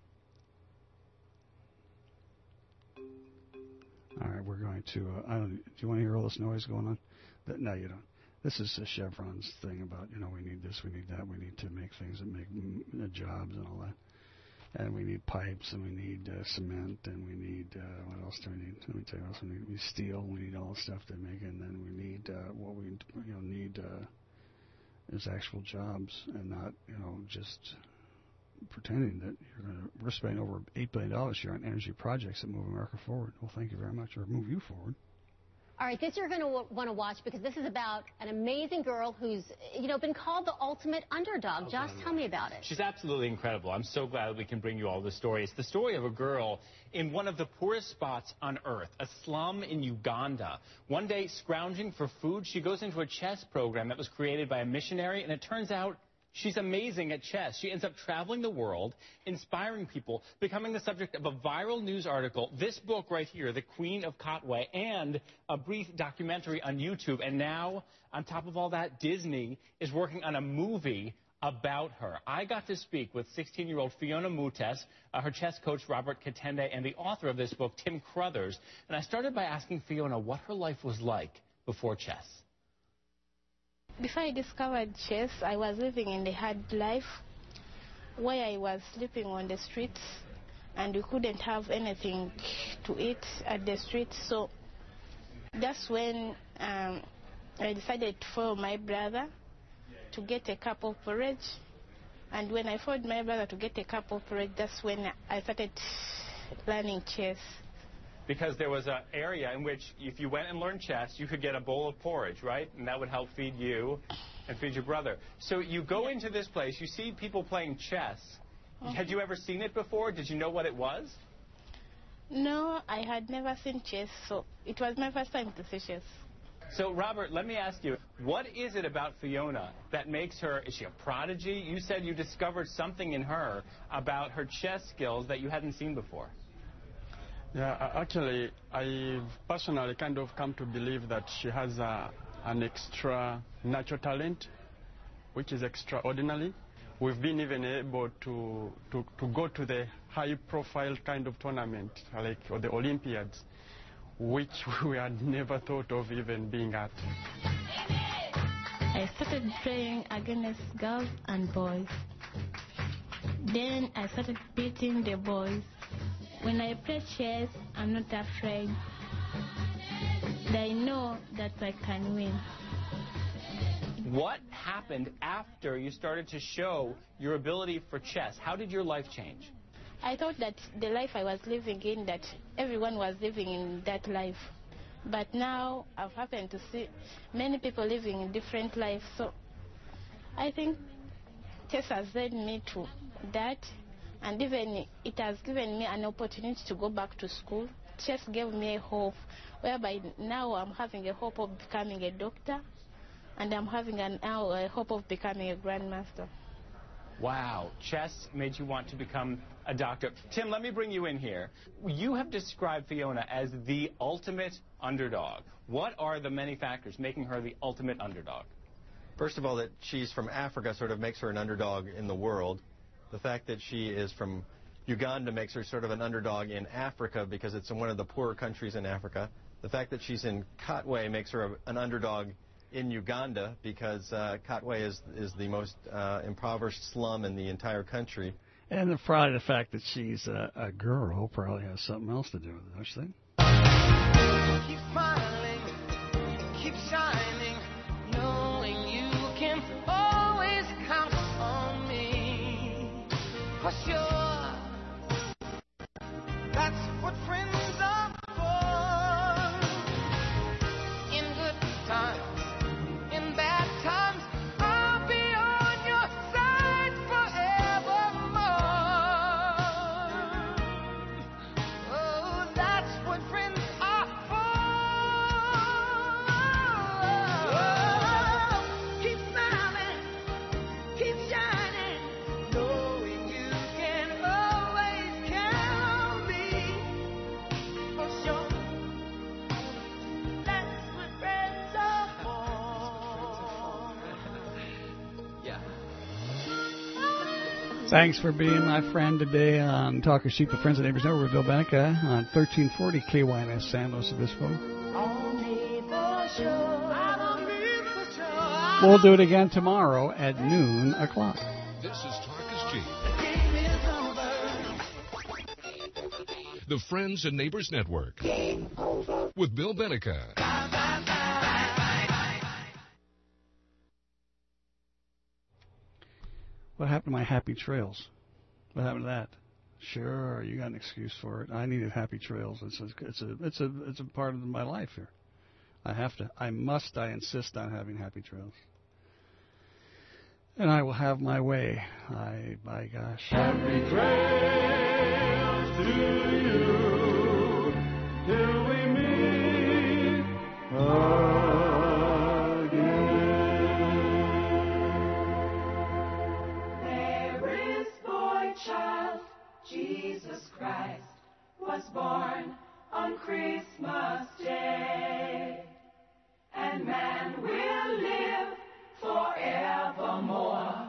All right, we're going to. Do you want to hear all this noise going on? No, you don't. This is Chevron's thing about we need this, we need that, we need to make things that make jobs and all that. And we need pipes, and we need cement, and we need, what else do we need? Let me tell you what else we need. We need steel, we need all the stuff to make it, and then we need, what we need is actual jobs, and not, just pretending that we're spending over $8 billion here on energy projects that move America forward. Well, thank you very much, or move you forward. All right, this you're going to want to watch because this is about an amazing girl who's, been called the ultimate underdog. Josh, tell me about it. She's absolutely incredible. I'm so glad we can bring you all the story. It's the story of a girl in one of the poorest spots on earth, a slum in Uganda. One day, scrounging for food, she goes into a chess program that was created by a missionary, and it turns out She's amazing at chess. She ends up traveling the world, inspiring people, becoming the subject of a viral news article, this book right here, The Queen of Katwe, and a brief documentary on YouTube. And now, on top of all that, Disney is working on a movie about her. I got to speak with 16-year-old Fiona Mutes, her chess coach Robert Katende, and the author of this book, Tim Crothers. And I started by asking Fiona what her life was like before chess. Before I discovered chess, I was living in the hard life where I was sleeping on the streets and we couldn't have anything to eat at the streets. So that's when I decided to follow my brother to get a cup of porridge. And when I followed my brother to get a cup of porridge, that's when I started learning chess. Because there was an area in which if you went and learned chess, you could get a bowl of porridge, right? And that would help feed you and feed your brother. So you go into this place, you see people playing chess. Had you ever seen it before? Did you know what it was? No, I had never seen chess, so it was my first time to see chess. So, Robert, let me ask you, what is it about Fiona that makes her, is she a prodigy? You said you discovered something in her about her chess skills that you hadn't seen before. Yeah, actually, I've personally kind of come to believe that she has an extra natural talent, which is extraordinary. We've been even able to go to the high-profile kind of tournament, like or the Olympiads, which we had never thought of even being at. I started playing against girls and boys. Then I started beating the boys. When I play chess, I'm not afraid. I know that I can win. What happened after you started to show your ability for chess? How did your life change? I thought that the life I was living in, that everyone was living in that life. But now I've happened to see many people living in different lives. So I think chess has led me to that. And even it has given me an opportunity to go back to school. Chess gave me a hope, whereby now I'm having a hope of becoming a doctor, and I'm having now a hope of becoming a grandmaster. Wow, chess made you want to become a doctor. Tim, let me bring you in here. You have described Fiona as the ultimate underdog. What are the many factors making her the ultimate underdog? First of all, that she's from Africa sort of makes her an underdog in the world. The fact that she is from Uganda makes her sort of an underdog in Africa because it's in one of the poorer countries in Africa. The fact that she's in Katwe makes her an underdog in Uganda because Katwe is the most impoverished slum in the entire country. And probably the fact that she's a girl probably has something else to do with it, don't you think? Keep smiling, keep shining, knowing you can always count on me. For sure, that's what friends are for. In good times, in bad times, I'll be on your side forevermore. Oh, that's what friends are for. Keep smiling, keep shining, knowing you can always count on me. For sure, that's what friends are for. Yeah. Thanks for being my friend today on Talk of Sheep with Friends and Neighbors Network with Bill Benica on 1340 KYNS San Luis Obispo. We'll do it again tomorrow at noon o'clock. This is Talk is Cheap. The Friends and Neighbors Network with Bill Benica. What happened to my happy trails? What happened to that? Sure, you got an excuse for it. I needed happy trails. It's a part of my life here. I insist on having happy trails. And I will have my way. By gosh. Happy trails to you till we meet again. Christ was born on Christmas Day, and man will live forevermore.